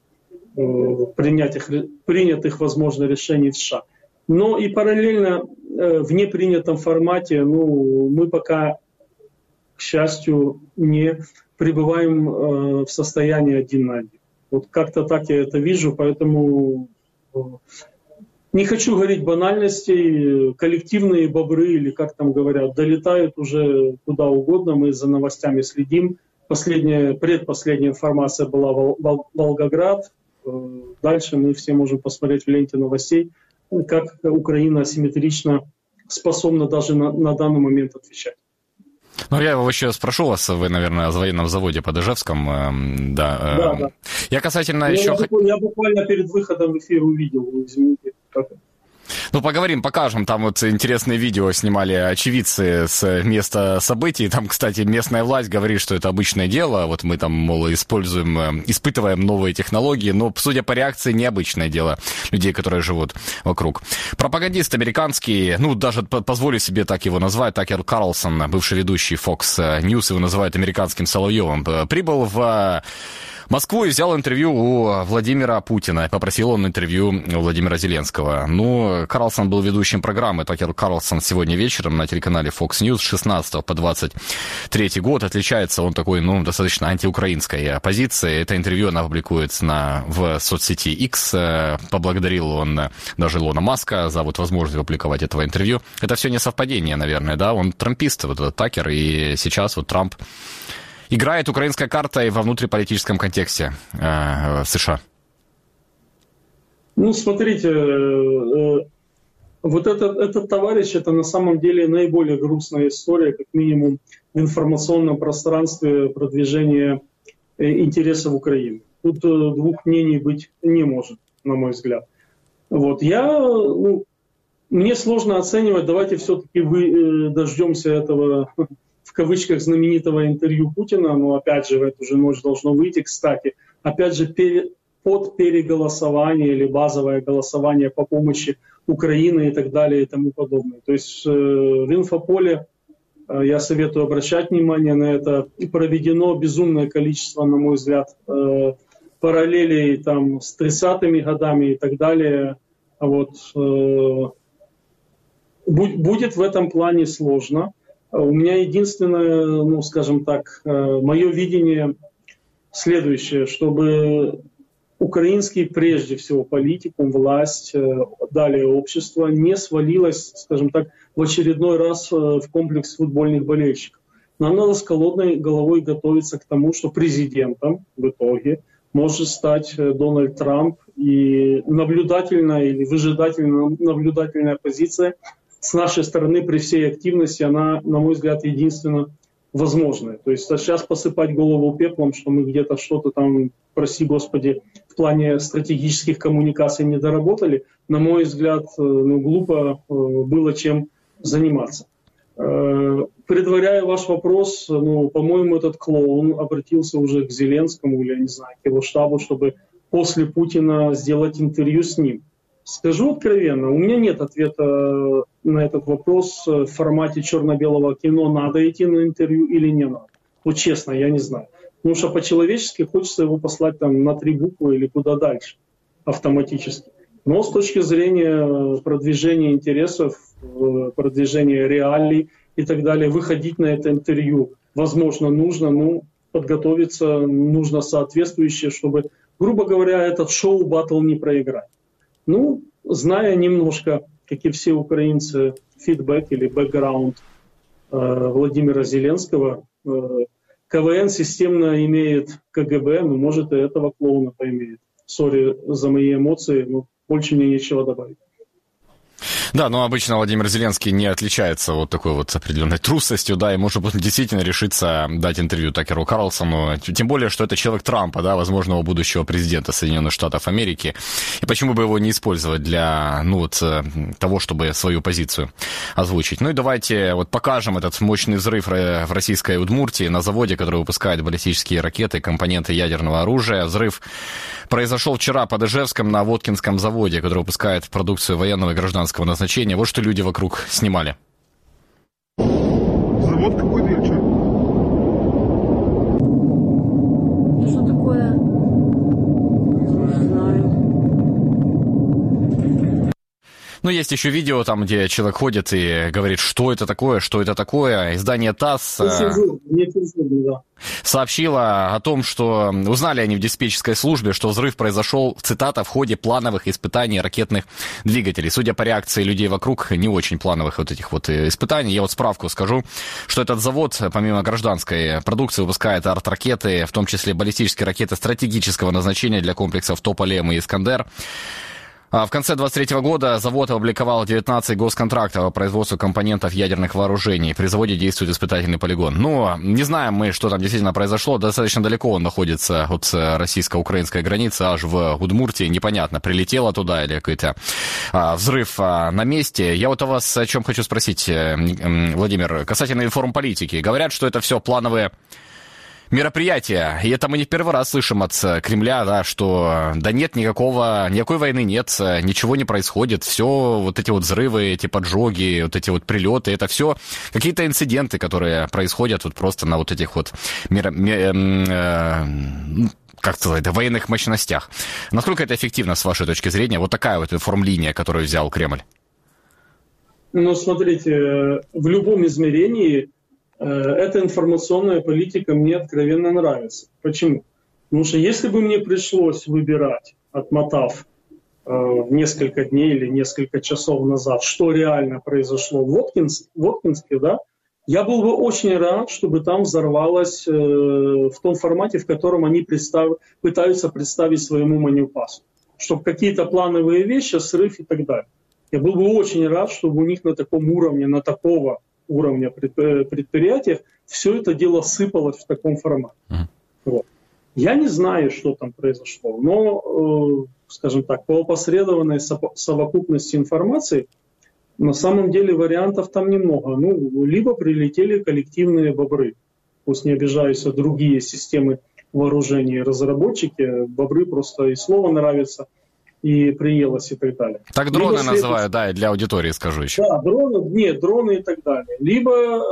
принятых, принятых, возможно, решений в США. Но и параллельно в непринятом формате ну, мы пока, к счастью, не пребываем в состоянии один на один. Вот как-то так я это вижу, поэтому не хочу говорить банальностей. Коллективные бобры, или как там говорят, долетают уже куда угодно, мы за новостями следим. Последняя, предпоследняя информация была Вол- Волгоград. Дальше мы все можем посмотреть в ленте новостей, как Украина асимметрично способна даже на, на данный момент отвечать. Ну, я его еще спрошу вас, вы, наверное, о военном заводе под Ижевском, э, да. Э, да, да. Я касательно я, еще... Я, я буквально перед выходом в эфир увидел, извините, как это. Ну, поговорим, покажем. Там вот интересные видео снимали очевидцы с места событий. Там, кстати, местная власть говорит, что это обычное дело. Вот мы там, мол, используем, испытываем новые технологии. Но, судя по реакции, необычное дело людей, которые живут вокруг. Пропагандист американский, ну, даже позволю себе так его назвать, Такер Карлсон, бывший ведущий Fox News, его называют американским Соловьевым, прибыл в Москву и взял интервью у Владимира Путина. Попросил он интервью у Владимира Зеленского. Ну, Карлсон был ведущим программы «Такер Карлсон» сегодня вечером на телеканале Fox News с шестнадцатого по двадцать третий год. Отличается он такой, ну, достаточно антиукраинской позицией. Это интервью она публикует на, в соцсети X. Поблагодарил он даже Илона Маска за вот возможность публиковать этого интервью. Это все не совпадение, наверное, да? Он трампист, вот этот Такер, и сейчас вот Трамп играет украинской картой во внутриполитическом контексте э, США. Ну, смотрите, э, вот этот, этот товарищ, это на самом деле наиболее грустная история, как минимум в информационном пространстве продвижения интересов Украины. Тут э, двух мнений быть не может, на мой взгляд. Вот, я, ну, мне сложно оценивать, давайте все-таки вы, э, дождемся этого, в кавычках, знаменитого интервью Путина, но опять же в эту же ночь должно выйти, кстати, опять же пере, под переголосование или базовое голосование по помощи Украины и так далее и тому подобное. То есть э, в инфополе, э, я советую обращать внимание на это, и проведено безумное количество, на мой взгляд, э, параллелей там, с тридцатыми годами и так далее. А вот, э, будет в этом плане сложно. У меня единственное, ну, скажем так, мое видение следующее, чтобы украинский, прежде всего, политикум, власть, далее общество не свалилось, скажем так, в очередной раз в комплекс футбольных болельщиков. Нам надо с холодной головой готовиться к тому, что президентом в итоге может стать Дональд Трамп, и наблюдательная или выжидательная наблюдательная позиция с нашей стороны при всей активности, она, на мой взгляд, единственно возможная. То есть сейчас посыпать голову пеплом, что мы где-то что-то там, прости господи, в плане стратегических коммуникаций не доработали, на мой взгляд, ну, глупо было чем заниматься. Предваряя ваш вопрос, ну, по-моему, этот клоун обратился уже к Зеленскому или, я не знаю, к его штабу, чтобы после Путина сделать интервью с ним. Скажу откровенно, у меня нет ответа на этот вопрос в формате черно-белого кино, надо идти на интервью или не надо. Вот честно, я не знаю. Потому что по-человечески хочется его послать там на три буквы или куда дальше автоматически. Но с точки зрения продвижения интересов, продвижения реалий и так далее, выходить на это интервью, возможно, нужно, но подготовиться нужно соответствующее, чтобы, грубо говоря, этот шоу-баттл не проиграть. Ну, зная немножко, как и все украинцы, фидбэк или бэкграунд э, Владимира Зеленского, э, КВН системно имеет КГБ, ну, может, и этого клоуна поимеет. Сори за мои эмоции, но больше мне нечего добавить. Да, но обычно Владимир Зеленский не отличается вот такой вот определенной трусостью, да, и может быть действительно решиться дать интервью Такеру Карлсону, тем более, что это человек Трампа, да, возможного будущего президента Соединенных Штатов Америки, и почему бы его не использовать для, ну, вот, того, чтобы свою позицию озвучить. Ну и давайте вот покажем этот мощный взрыв в российской Удмуртии на заводе, который выпускает баллистические ракеты, компоненты ядерного оружия. Взрыв произошел вчера под Ижевском на Воткинском заводе, который выпускает продукцию военного и гражданского назначения. Вот что люди вокруг снимали. Завод какой-то или что? Что такое? Не знаю. Ну, есть еще видео, там, где человек ходит и говорит, что это такое, что это такое. Издание ТАСС сообщило о том, что узнали они в диспетчерской службе, что взрыв произошел, цитата, в ходе плановых испытаний ракетных двигателей. Судя по реакции людей вокруг, не очень плановых вот этих вот испытаний. Я вот справку скажу, что этот завод, помимо гражданской продукции, выпускает арт-ракеты, в том числе баллистические ракеты стратегического назначения для комплексов Тополем и Искандер. В конце двадцать третьего года завод опубликовал девятнадцать госконтрактов по производству компонентов ядерных вооружений. При заводе действует испытательный полигон. Ну, не знаем мы, что там действительно произошло. Достаточно далеко он находится от российско-украинской границы, аж в Удмуртии. Непонятно, прилетело туда или какой-то а, взрыв а, на месте. Я вот у вас о чем хочу спросить, Владимир, касательно информполитики. Говорят, что это все плановые мероприятия. И это мы не в первый раз слышим от Кремля, да, что да нет никакого, никакой войны нет, ничего не происходит, все вот эти вот взрывы, эти поджоги, вот эти вот прилеты, это все какие-то инциденты, которые происходят вот просто на вот этих вот мер... Мер... Э... как сказать, военных мощностях. Насколько это эффективно, с вашей точки зрения, вот такая вот информлиния, которую взял Кремль? Ну, смотрите, в любом измерении э, эта информационная политика мне откровенно нравится. Почему? Потому что если бы мне пришлось выбирать, отмотав э, несколько дней или несколько часов назад, что реально произошло в Воткинске, Воткинске, да, я был бы очень рад, чтобы там взорвалось э, в том формате, в котором они представ... пытаются представить своему манипасу. Чтобы какие-то плановые вещи, срыв и так далее. Я был бы очень рад, чтобы у них на таком уровне, на такого уровня предприятиях все это дело сыпалось в таком формате. Mm. Вот. Я не знаю, что там произошло, но, э, скажем так, по опосредованной совокупности информации на самом деле вариантов там немного. Ну, либо прилетели коллективные бобры, пусть не обижаются другие системы вооружения и разработчики, бобры просто и слово нравится, и приелось, и так далее. Так дроны либо называют, да, и для аудитории скажу еще. Да, дроны, нет, дроны и так далее. Либо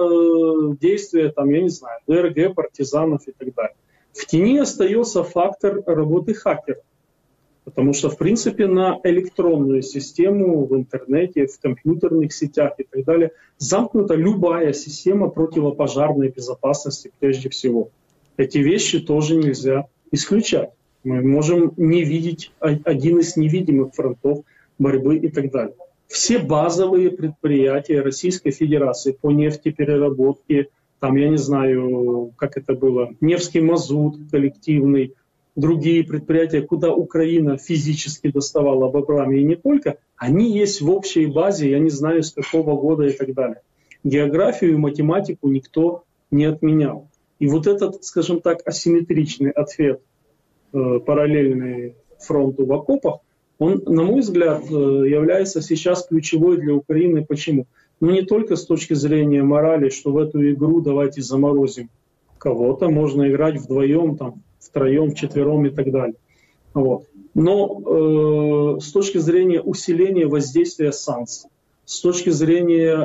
э, действия, там, я не знаю, ДРГ, партизанов и так далее. В тени остается фактор работы хакеров. Потому что, в принципе, на электронную систему в интернете, в компьютерных сетях и так далее замкнута любая система противопожарной безопасности прежде всего. Эти вещи тоже нельзя исключать. Мы можем не видеть один из невидимых фронтов борьбы и так далее. Все базовые предприятия Российской Федерации по нефтепереработке, там, я не знаю, как это было, Невский мазут коллективный, другие предприятия, куда Украина физически доставала бобрами и не только, они есть в общей базе, я не знаю с какого года и так далее. Географию и математику никто не отменял. И вот этот, скажем так, асимметричный ответ, э, параллельный фронту в окопах, он, на мой взгляд, э, является сейчас ключевой для Украины. Почему? Ну не только с точки зрения морали, что в эту игру давайте заморозим кого-то, можно играть вдвоем, там, втроем, вчетвером и так далее. Вот. Но э, с точки зрения усиления воздействия санкций, с точки зрения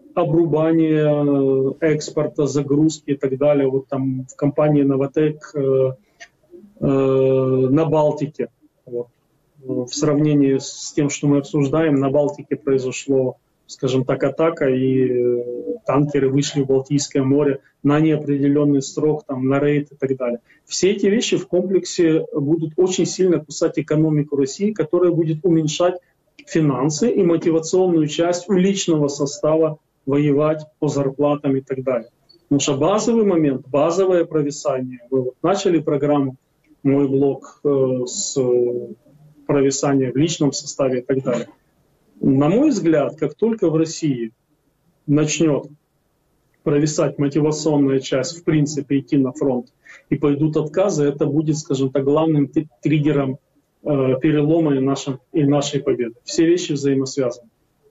обрубания экспорта, загрузки и так далее, вот там в компании «Новотек» э, э, на Балтике, вот, в сравнении с тем, что мы обсуждаем, на Балтике произошло, скажем так, атака, и танкеры вышли в Балтийское море на неопределенный срок, там, на рейд и так далее. Все эти вещи в комплексе будут очень сильно кусать экономику России, которая будет уменьшать финансы и мотивационную часть у личного состава воевать по зарплатам и так далее. Потому что базовый момент, базовое провисание. Мы вот начали программу, мой блог, э, с провисания в личном составе и так далее. На мой взгляд, как только в России начнет провисать мотивационная часть, в принципе, идти на фронт, и пойдут отказы, это будет, скажем так, главным триггером э, перелома и, нашим, и нашей победы. Все вещи взаимосвязаны.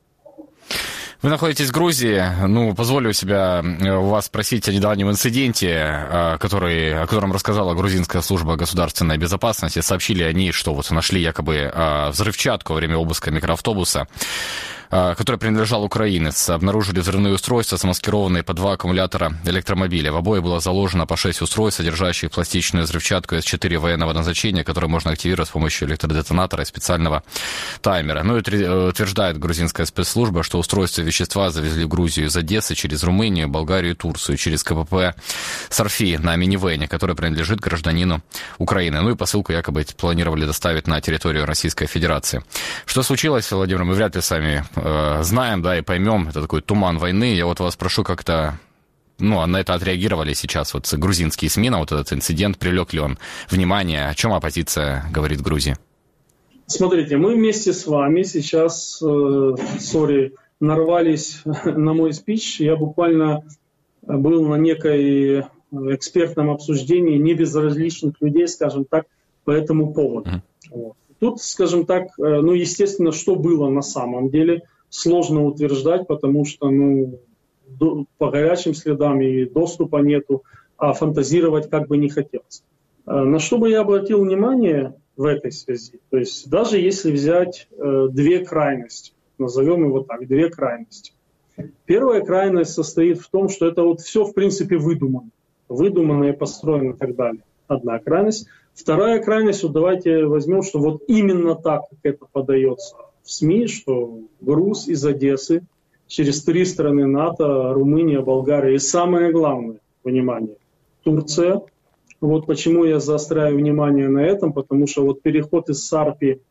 Вы находитесь в Грузии. Ну, позволю себя у вас спросить о недавнем инциденте, который, о котором рассказала грузинская служба государственной безопасности. Сообщили они, что вот нашли якобы взрывчатку во время обыска микроавтобуса, который принадлежал украинец. Обнаружили взрывные устройства, замаскированные под два аккумулятора электромобиля. В обои было заложено по шесть устройств, содержащих пластичную взрывчатку эс четыре военного назначения, которую можно активировать с помощью электродетонатора и специального таймера. Ну и утверждает грузинская спецслужба, что устройства вещества завезли в Грузию из Одессы через Румынию, Болгарию и Турцию, через КПП «Сорфи» на минивэне, который принадлежит гражданину Украины. Ну и посылку якобы планировали доставить на территорию Российской Федерации. Что случилось, Владимир, мы вряд ли сами знаем, да, и поймем, это такой туман войны. Я вот вас прошу как-то, ну, на это отреагировали сейчас вот грузинские СМИ, на вот этот инцидент, привлек ли он внимание, о чем оппозиция говорит в Грузии? Смотрите, мы вместе с вами сейчас, сори, э, нарвались на мой спич. Я буквально был на некой экспертном обсуждении небезразличных людей, скажем так, по этому поводу. Mm. Вот. Тут, скажем так, ну, естественно, что было на самом деле, сложно утверждать, потому что, ну, по горячим следам и доступа нету. а фантазировать как бы не хотелось. На что бы я обратил внимание в этой связи? То есть даже если взять э, две крайности, назовем его так, две крайности. Первая крайность состоит в том, что это вот все в принципе выдумано. Выдумано и построено и так далее. Одна крайность. Вторая крайность, вот давайте возьмем, что вот именно так, как это подается в СМИ, что груз из Одессы через три страны НАТО, Румыния, Болгария и самое главное, внимание, Турция. Вот почему я заостряю внимание на этом, потому что вот переход из Сарпи э,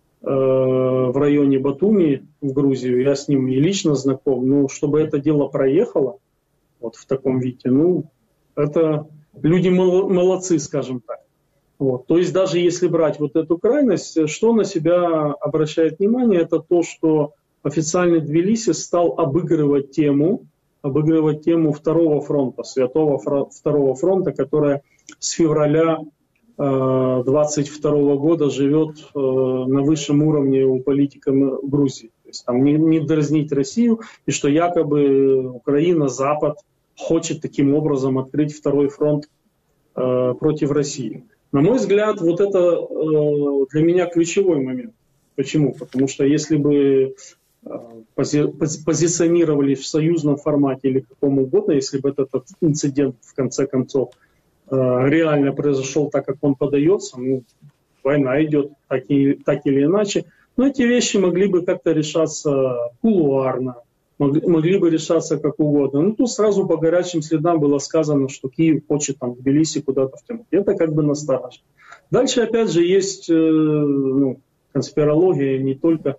в районе Батуми в Грузию, я с ним и лично знаком, но чтобы это дело проехало вот в таком виде, ну, это люди молодцы, скажем так. Вот. То есть даже если брать вот эту крайность, что на себя обращает внимание, это то, что официальный Тбилиси стал обыгрывать тему, обыгрывать тему второго фронта, Святого фро- второго фронта, которая с февраля э, двадцать второго года живет э, на высшем уровне у политиков Грузии. То есть там не, не дразнить Россию, и что якобы Украина, Запад хочет таким образом открыть второй фронт э, против России. На мой взгляд, вот это э, для меня ключевой момент. Почему? Потому что если бы э, пози, пози, позиционировали в союзном формате или каком угодно, если бы этот, этот инцидент в конце концов э, реально произошел так, как он подается, ну, война идет так, и, так или иначе, но эти вещи могли бы как-то решаться кулуарно, могли, могли бы решаться как угодно. Ну, тут сразу по горячим следам было сказано, что Киев хочет там Тбилиси куда-то втянуть. Это как бы настораживает. Дальше, опять же, есть э, ну, конспирология не только,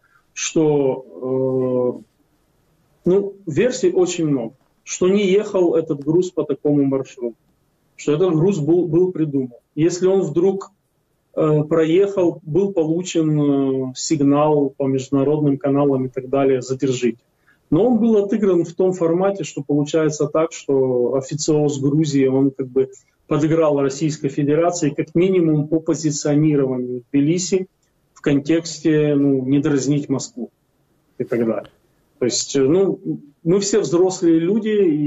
что э, ну, версий очень много, что не ехал этот груз по такому маршруту, что этот груз был, был придуман. Если он вдруг э, проехал, был получен э, сигнал по международным каналам и так далее, задержите. Но он был отыгран в том формате, что получается так, что официоз Грузии, он как бы подыграл Российской Федерации как минимум по позиционированию Тбилиси в контексте ну, не дразнить Москву и так далее. То есть ну, мы все взрослые люди,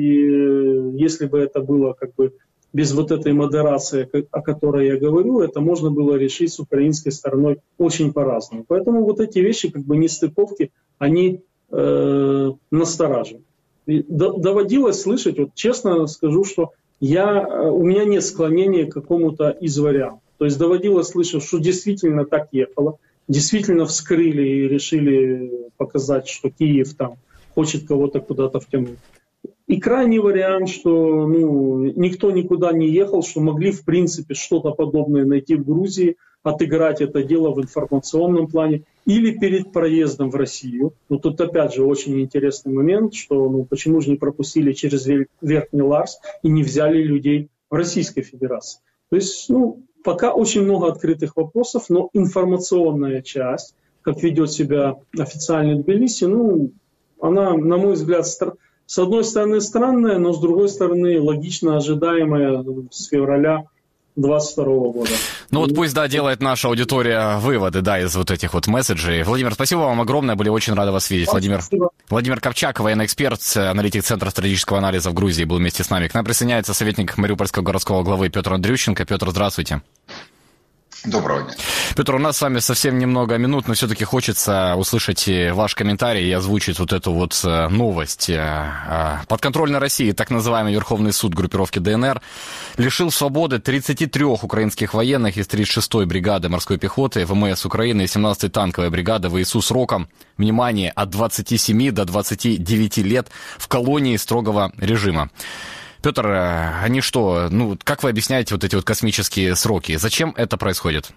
и если бы это было как бы без вот этой модерации, о которой я говорю, это можно было решить с украинской стороной очень по-разному. Поэтому вот эти вещи, как бы нестыковки, они э, настораживают. И доводилось слышать, вот честно скажу, что я, у меня нет склонения к какому-то из вариантов. То есть доводилось слышать, что действительно так ехало, действительно вскрыли и решили показать, что Киев там хочет кого-то куда-то втянуть. И крайний вариант, что ну, никто никуда не ехал, что могли в принципе что-то подобное найти в Грузии, отыграть это дело в информационном плане или перед проездом в Россию. Но тут опять же очень интересный момент, что ну, почему же не пропустили через Верхний Ларс и не взяли людей в Российской Федерации. То есть ну, пока очень много открытых вопросов, но информационная часть, как ведет себя официальный Тбилиси, ну, она, на мой взгляд, стар... с одной стороны странная, но с другой стороны логично ожидаемая с февраля двадцать второго года. Ну вот пусть, да, делает наша аудитория выводы, да, из вот этих вот месседжей. Владимир, спасибо вам огромное, были очень рады вас видеть. Владимир, Владимир Ковчак, военный эксперт, аналитик Центра стратегического анализа в Грузии, был вместе с нами. К нам присоединяется советник Мариупольского городского главы Петр Андрющенко. Петр, здравствуйте. Доброго дня. Петр, у нас с вами совсем немного минут, но все-таки хочется услышать ваш комментарий и озвучить вот эту вот новость. Подконтрольной России так называемый Верховный суд группировки ДНР лишил свободы тридцать три украинских военных из тридцать шестой бригады морской пехоты ВМС Украины и семнадцатой танковой бригады ВСУ сроком, внимание, от двадцати семи до двадцати девяти лет в колонии строгого режима. Петр, они что, ну, как вы объясняете вот эти вот космические сроки? Зачем это происходит?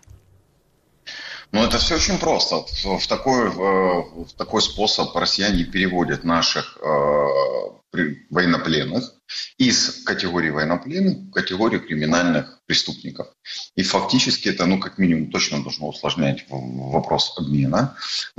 Ну, это все очень просто. В такой, в такой способ россияне переводят наших э, военнопленных из категории военнопленных в категорию криминальных преступников. И фактически это, ну, как минимум, точно должно усложнять вопрос обмена,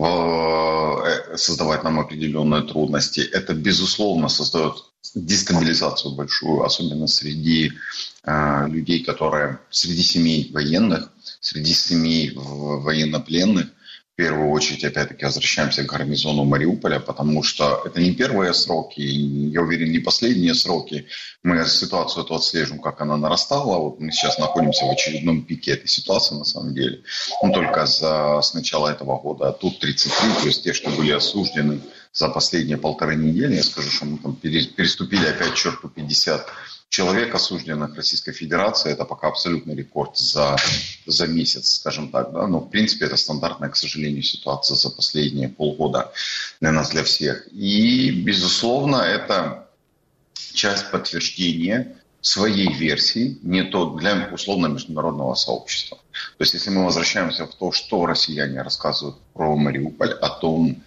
создавать нам определенные трудности. Это, безусловно, создает дестабилизацию большую, особенно среди э, людей, которые, среди семей военных, среди семей военнопленных, В первую очередь, опять-таки, возвращаемся к гарнизону Мариуполя, потому что это не первые сроки, я уверен, не последние сроки. Мы ситуацию эту отслеживаем, как она нарастала. Вот мы сейчас находимся в очередном пике этой ситуации, на самом деле. Ну, только за, с начала этого года. А тут тридцать три, то есть те, что были осуждены за последние полторы недели. Я скажу, что мы там переступили опять черту пятьдесят человек, осужденных Российской Федерацией. Это пока абсолютный рекорд за, за месяц, скажем так. Да? Но, в принципе, это стандартная, к сожалению, ситуация за последние полгода для нас, для всех. И, безусловно, это часть подтверждения своей версии, не то для условно-международного сообщества. То есть, если мы возвращаемся в то, что россияне рассказывают про Мариуполь, о том,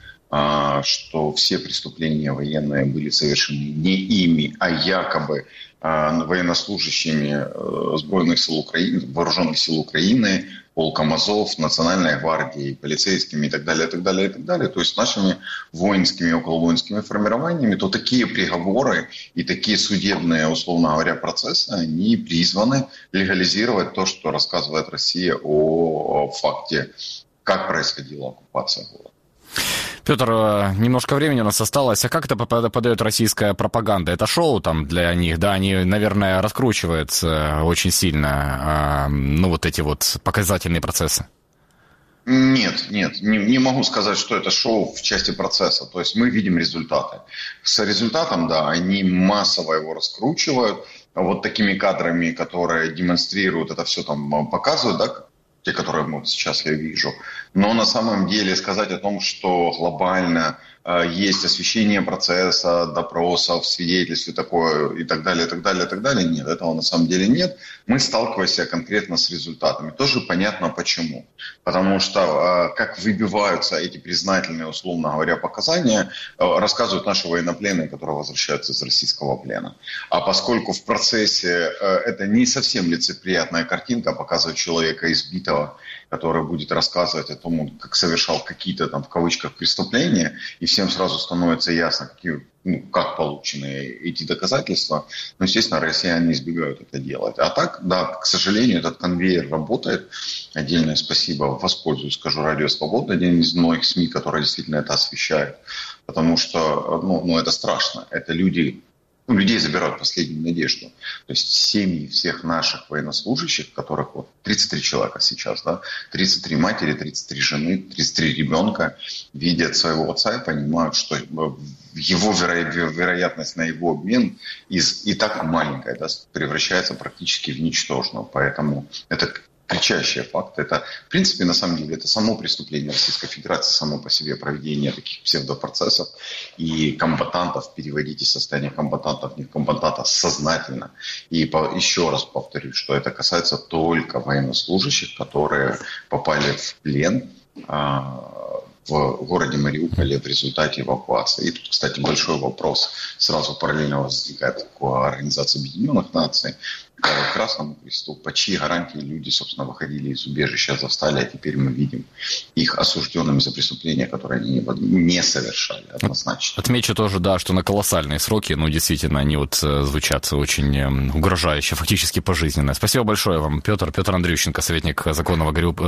что все преступления военные были совершены не ими, а якобы военнослужащими Сбройных сил Украины, Вооруженных сил Украины, полком Азов, Национальной гвардии, полицейскими и так далее, и так далее, и так далее. То есть нашими воинскими и околовоинскими формированиями, то такие приговоры и такие судебные, условно говоря, процессы, они призваны легализировать то, что рассказывает Россия о факте, как происходила оккупация города. Петр, немножко времени у нас осталось. А как это подает российская пропаганда? Это шоу там для них, да? Они, наверное, раскручиваются очень сильно, ну, вот эти вот показательные процессы. Нет, нет, не, не могу сказать, что это шоу в части процесса. То есть мы видим результаты. С результатом, да, они массово его раскручивают. Вот такими кадрами, которые демонстрируют, это все там показывают, да, те, которые вот сейчас я вижу. Но на самом деле сказать о том, что глобально э, есть освещение процесса, допросов, свидетельств и такое, и так далее, и так далее, и так далее, нет, этого на самом деле нет. Мы сталкиваемся конкретно с результатами. Тоже понятно почему. Потому что э, как выбиваются эти признательные, условно говоря, показания, э, рассказывают наши военнопленные, которые возвращаются из российского плена. А поскольку в процессе э, это не совсем лицеприятная картинка, показывает человека избитого, который будет рассказывать о том, как совершал какие-то там в кавычках преступления, и всем сразу становится ясно, какие, ну, как получены эти доказательства. Но, естественно, россияне избегают это делать. А так, да, к сожалению, этот конвейер работает. Отдельное спасибо, воспользуюсь, скажу, Радио Свобода, один из многих СМИ, которые действительно это освещают. Потому что, ну, ну это страшно. Это люди... Ну, людей забирают последнюю надежду. То есть семьи всех наших военнослужащих, которых вот тридцать три человека сейчас, да, тридцать три матери, тридцать три жены, тридцать три ребенка видят своего отца и понимают, что его веро- вероятность на его обмен из и так маленькая, да, превращается практически в ничтожную. Поэтому это кричащие факты. Это, в принципе, на самом деле, это само преступление Российской Федерации, само по себе проведение таких псевдопроцессов и комбатантов, переводить из состояния комбатантов не в комбатантов сознательно. И по, еще раз повторю, что это касается только военнослужащих, которые попали в плен а, в городе Мариуполе в результате эвакуации. И тут, кстати, большой вопрос сразу параллельно возникает у Организации Объединенных Наций, к Красному Кресту, по чьи гарантии люди, собственно, выходили из убежища, застали, а теперь мы видим их осужденными за преступления, которые они не совершали, однозначно. Отмечу тоже, да, что на колоссальные сроки, ну, действительно, они вот звучат очень угрожающе, фактически пожизненно. Спасибо большое вам, Петр. Петр Андрющенко, советник законного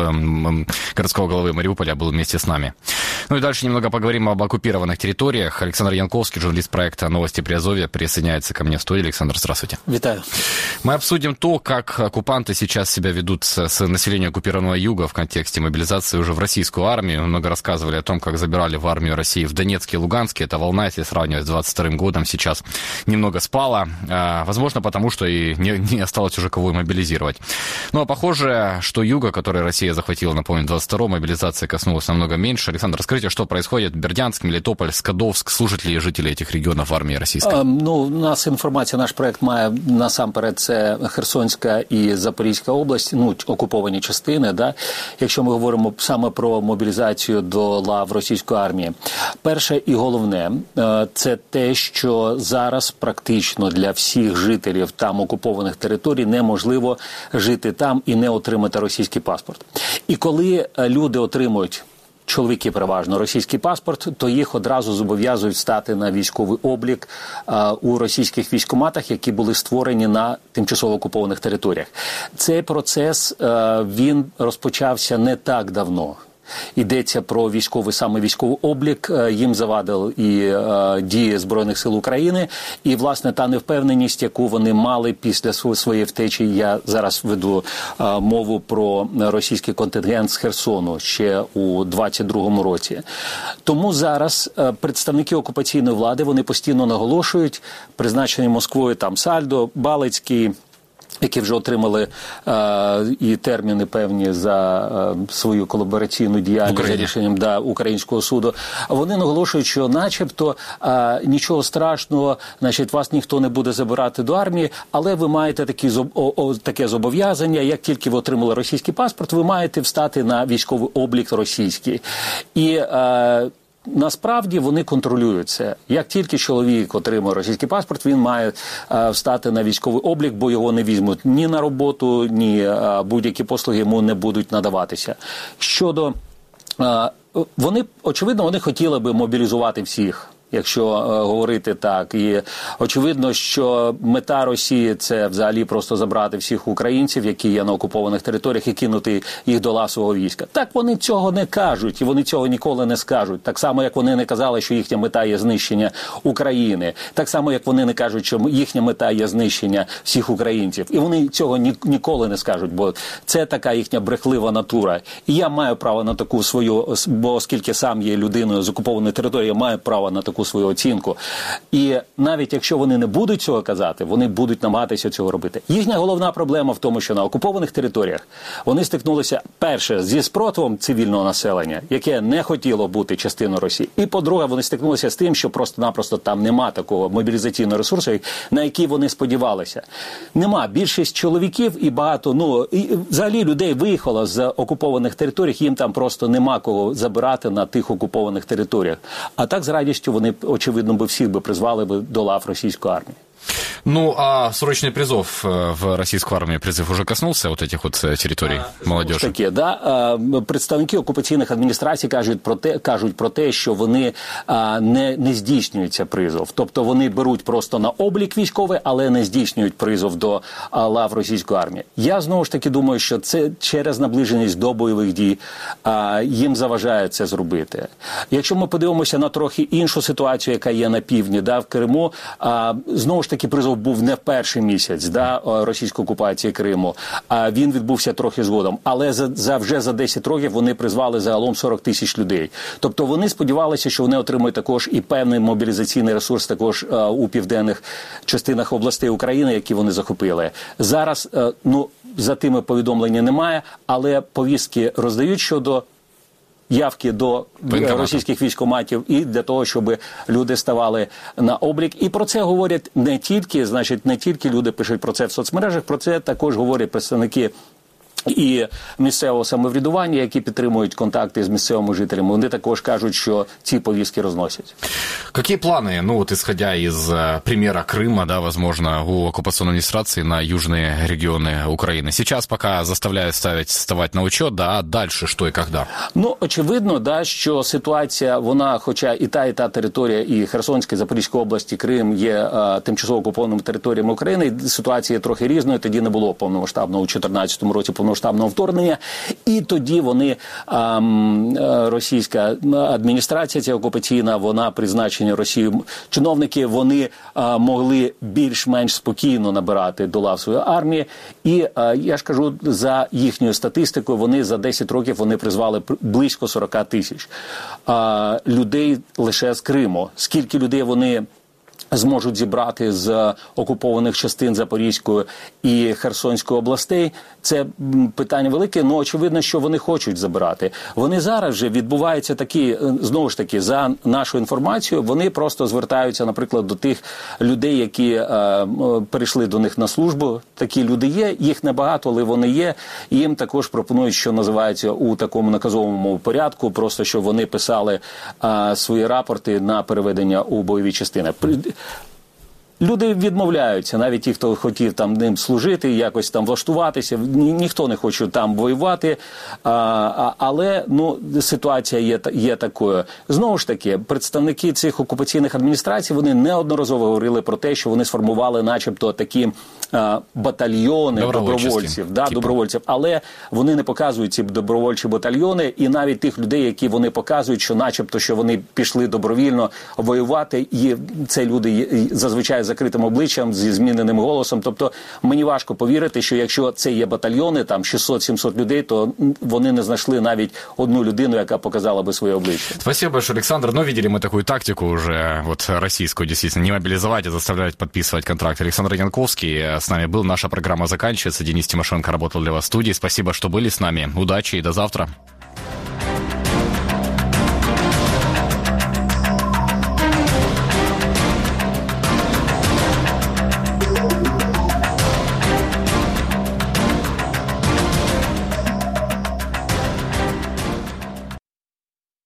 городского главы Мариуполя, был вместе с нами. Ну и дальше немного поговорим об оккупированных территориях. Александр Янковский, журналист проекта «Новости Приазовья», присоединяется ко мне в студии. Александр, здравствуйте. Витаю. Мы обсудим то, как оккупанты сейчас себя ведут с, с населением оккупированного юга в контексте мобилизации уже в российскую армию. Много рассказывали о том, как забирали в армию России в Донецке и Луганске. Эта волна, если сравнивать с двадцать вторым годом, сейчас немного спала. А, возможно, потому что и не, не осталось уже кого и мобилизировать. Ну, а похоже, что юга, который Россия захватила, напомню, в двадцать втором, мобилизация коснулась намного меньше. Александр, расскажите, что происходит? Бердянск, Мелітополь, Скадовск. Служат ли жители этих регионов в армии российской? А, ну, у нас інформація, наш проект має насамперед це Херсонська і Запорізька область, ну, окуповані частини, да? Якщо ми говоримо саме про мобілізацію до лав російської армії. Перше і головне, це те, що зараз практично для всіх жителів там окупованих територій неможливо жити там і не отримати російський паспорт. І коли люди отримують, чоловіки переважно, російський паспорт, то їх одразу зобов'язують стати на військовий облік а, у російських військкоматах, які були створені на тимчасово окупованих територіях. Цей процес, а, він розпочався не так давно. Йдеться про військовий, саме військовий облік, їм завадили і е, дії Збройних сил України, і, власне, та невпевненість, яку вони мали після своєї втечі. Я зараз веду е, мову про російський контингент з Херсону ще у двадцять другому році. Тому зараз е, представники окупаційної влади, вони постійно наголошують, призначені Москвою там Сальдо, Балицький, які вже отримали е, і терміни певні за е, свою колабораційну діяльність за рішенням да, українського суду. Вони наголошують, що начебто е, нічого страшного, значить, вас ніхто не буде забирати до армії, але ви маєте такі, о, о, таке зобов'язання, як тільки ви отримали російський паспорт, ви маєте встати на військовий облік російський. І е, насправді вони контролюють це. Як тільки чоловік отримує російський паспорт, він має е, встати на військовий облік, бо його не візьмуть ні на роботу, ні е, будь-які послуги йому не будуть надаватися. Щодо... Е, вони, очевидно, вони хотіли би мобілізувати всіх, якщо е, говорити так. І очевидно, що мета Росії – це взагалі просто забрати всіх українців, які є на окупованих територіях, і кинути їх до лав свого війська. Так вони цього не кажуть, і вони цього ніколи не скажуть. Так само, як вони не казали, що їхня мета є знищення України. Так само, як вони не кажуть, що їхня мета є знищення всіх українців. І вони цього ні, ніколи не скажуть, бо це така їхня брехлива натура. І я маю право на таку свою, бо оскільки сам є людиною з окупованої території, я маю право на таку свою оцінку. І навіть якщо вони не будуть цього казати, вони будуть намагатися цього робити. Їхня головна проблема в тому, що на окупованих територіях вони стикнулися, перше, зі спротивом цивільного населення, яке не хотіло бути частиною Росії. І, по-друге, вони стикнулися з тим, що просто-напросто там нема такого мобілізаційного ресурсу, на який вони сподівалися. Нема. Більшість чоловіків і багато, ну, і взагалі людей виїхало з окупованих територій, їм там просто нема кого забирати на тих окупованих територіях. А так з радістю вони, очевидно, би всіх би призвали би до лав російської армії. Ну, а срочный призов в российскую армию, призыв уже коснулся вот этих вот территорий молодежи? Таке, да. Представники окупаційних адміністрацій кажуть про те, кажуть про те, що вони не, не здійснюється призов. Тобто вони беруть просто на облік військовий, але не здійснюють призов до лав російської армії. Я знову ж таки думаю, що це через наближеність до бойових дій їм заважає це зробити. Якщо ми подивимося на трохи іншу ситуацію, яка є на півдні, да, в Криму, знову ж таки призов був не в перший місяць, да, російської окупації Криму, а він відбувся трохи згодом. Але за, за вже за десять років вони призвали загалом сорок тисяч людей. Тобто вони сподівалися, що вони отримують також і певний мобілізаційний ресурс також а, у південних частинах областей України, які вони захопили. Зараз, а, ну, за тими повідомлення немає, але повістки роздають щодо явки до російських військкоматів і для того, щоб люди ставали на облік. І про це говорять не тільки, значить, не тільки люди пишуть про це в соцмережах, про це також говорять представники і місцевого самоврядування, які підтримують контакти з місцевими жителями. Вони також кажуть, що ці повістки розносять. Какие планы, ну вот исходя из э, примера Крыма, да, возможно, у оккупационной администрации на южные регионы Украины? Сейчас пока заставляют ставить, вставать на учет, да, а дальше что и когда? Ну, очевидно, да, що ситуація, вона, хоча і та, і та територія, і Херсонська, і Запорізька області, Крим є е, тимчасово окупованими територіями України, ситуація трохи різною, тоді не було повномасштабного у чотирнадцятому році повномасштабного вторгнення, і тоді вони, е, російська адміністрація, ця окупаційна, вона призначені Росією чиновники, вони а, могли більш-менш спокійно набирати до лав своєї армії. І а, я ж кажу, за їхньою статистикою, вони за десять років вони призвали близько сорок тисяч а, людей лише з Криму. Скільки людей вони зможуть зібрати з окупованих частин Запорізької і Херсонської областей, це питання велике, але очевидно, що вони хочуть забирати. Вони зараз вже відбуваються такі, знову ж таки, за нашу інформацію, вони просто звертаються, наприклад, до тих людей, які е, перейшли до них на службу. Такі люди є, їх небагато, але вони є. І їм також пропонують, що називається у такому наказовому порядку, просто щоб вони писали е, свої рапорти на переведення у бойові частини. Люди відмовляються, навіть ті, хто хотів там ним служити, якось там влаштуватися, ні, ніхто не хоче там воювати, а, а, але ну, ситуація є, є такою. Знову ж таки, представники цих окупаційних адміністрацій, вони неодноразово говорили про те, що вони сформували начебто такі а, батальйони добровольців, да, добровольців, але вони не показують ці добровольчі батальйони, і навіть тих людей, які вони показують, що начебто, що вони пішли добровільно воювати, і це люди зазвичай закритим обличчям, зі зміненим голосом. Тобто мені важко повірити, що якщо це є батальйони, там шестьсот-сімсот людей, то вони не знайшли навіть одну людину, яка показала би своє обличчя. Спасибо большое, Александр. Ну, видели мы такую тактику уже, вот российскую, действительно, не мобилизовать, а заставлять подписывать контракт. Александр Янковский с нами был. Наша программа заканчивается. Денис Тимошенко работал для вас в студии. Спасибо, что были с нами. Удачи и до завтра.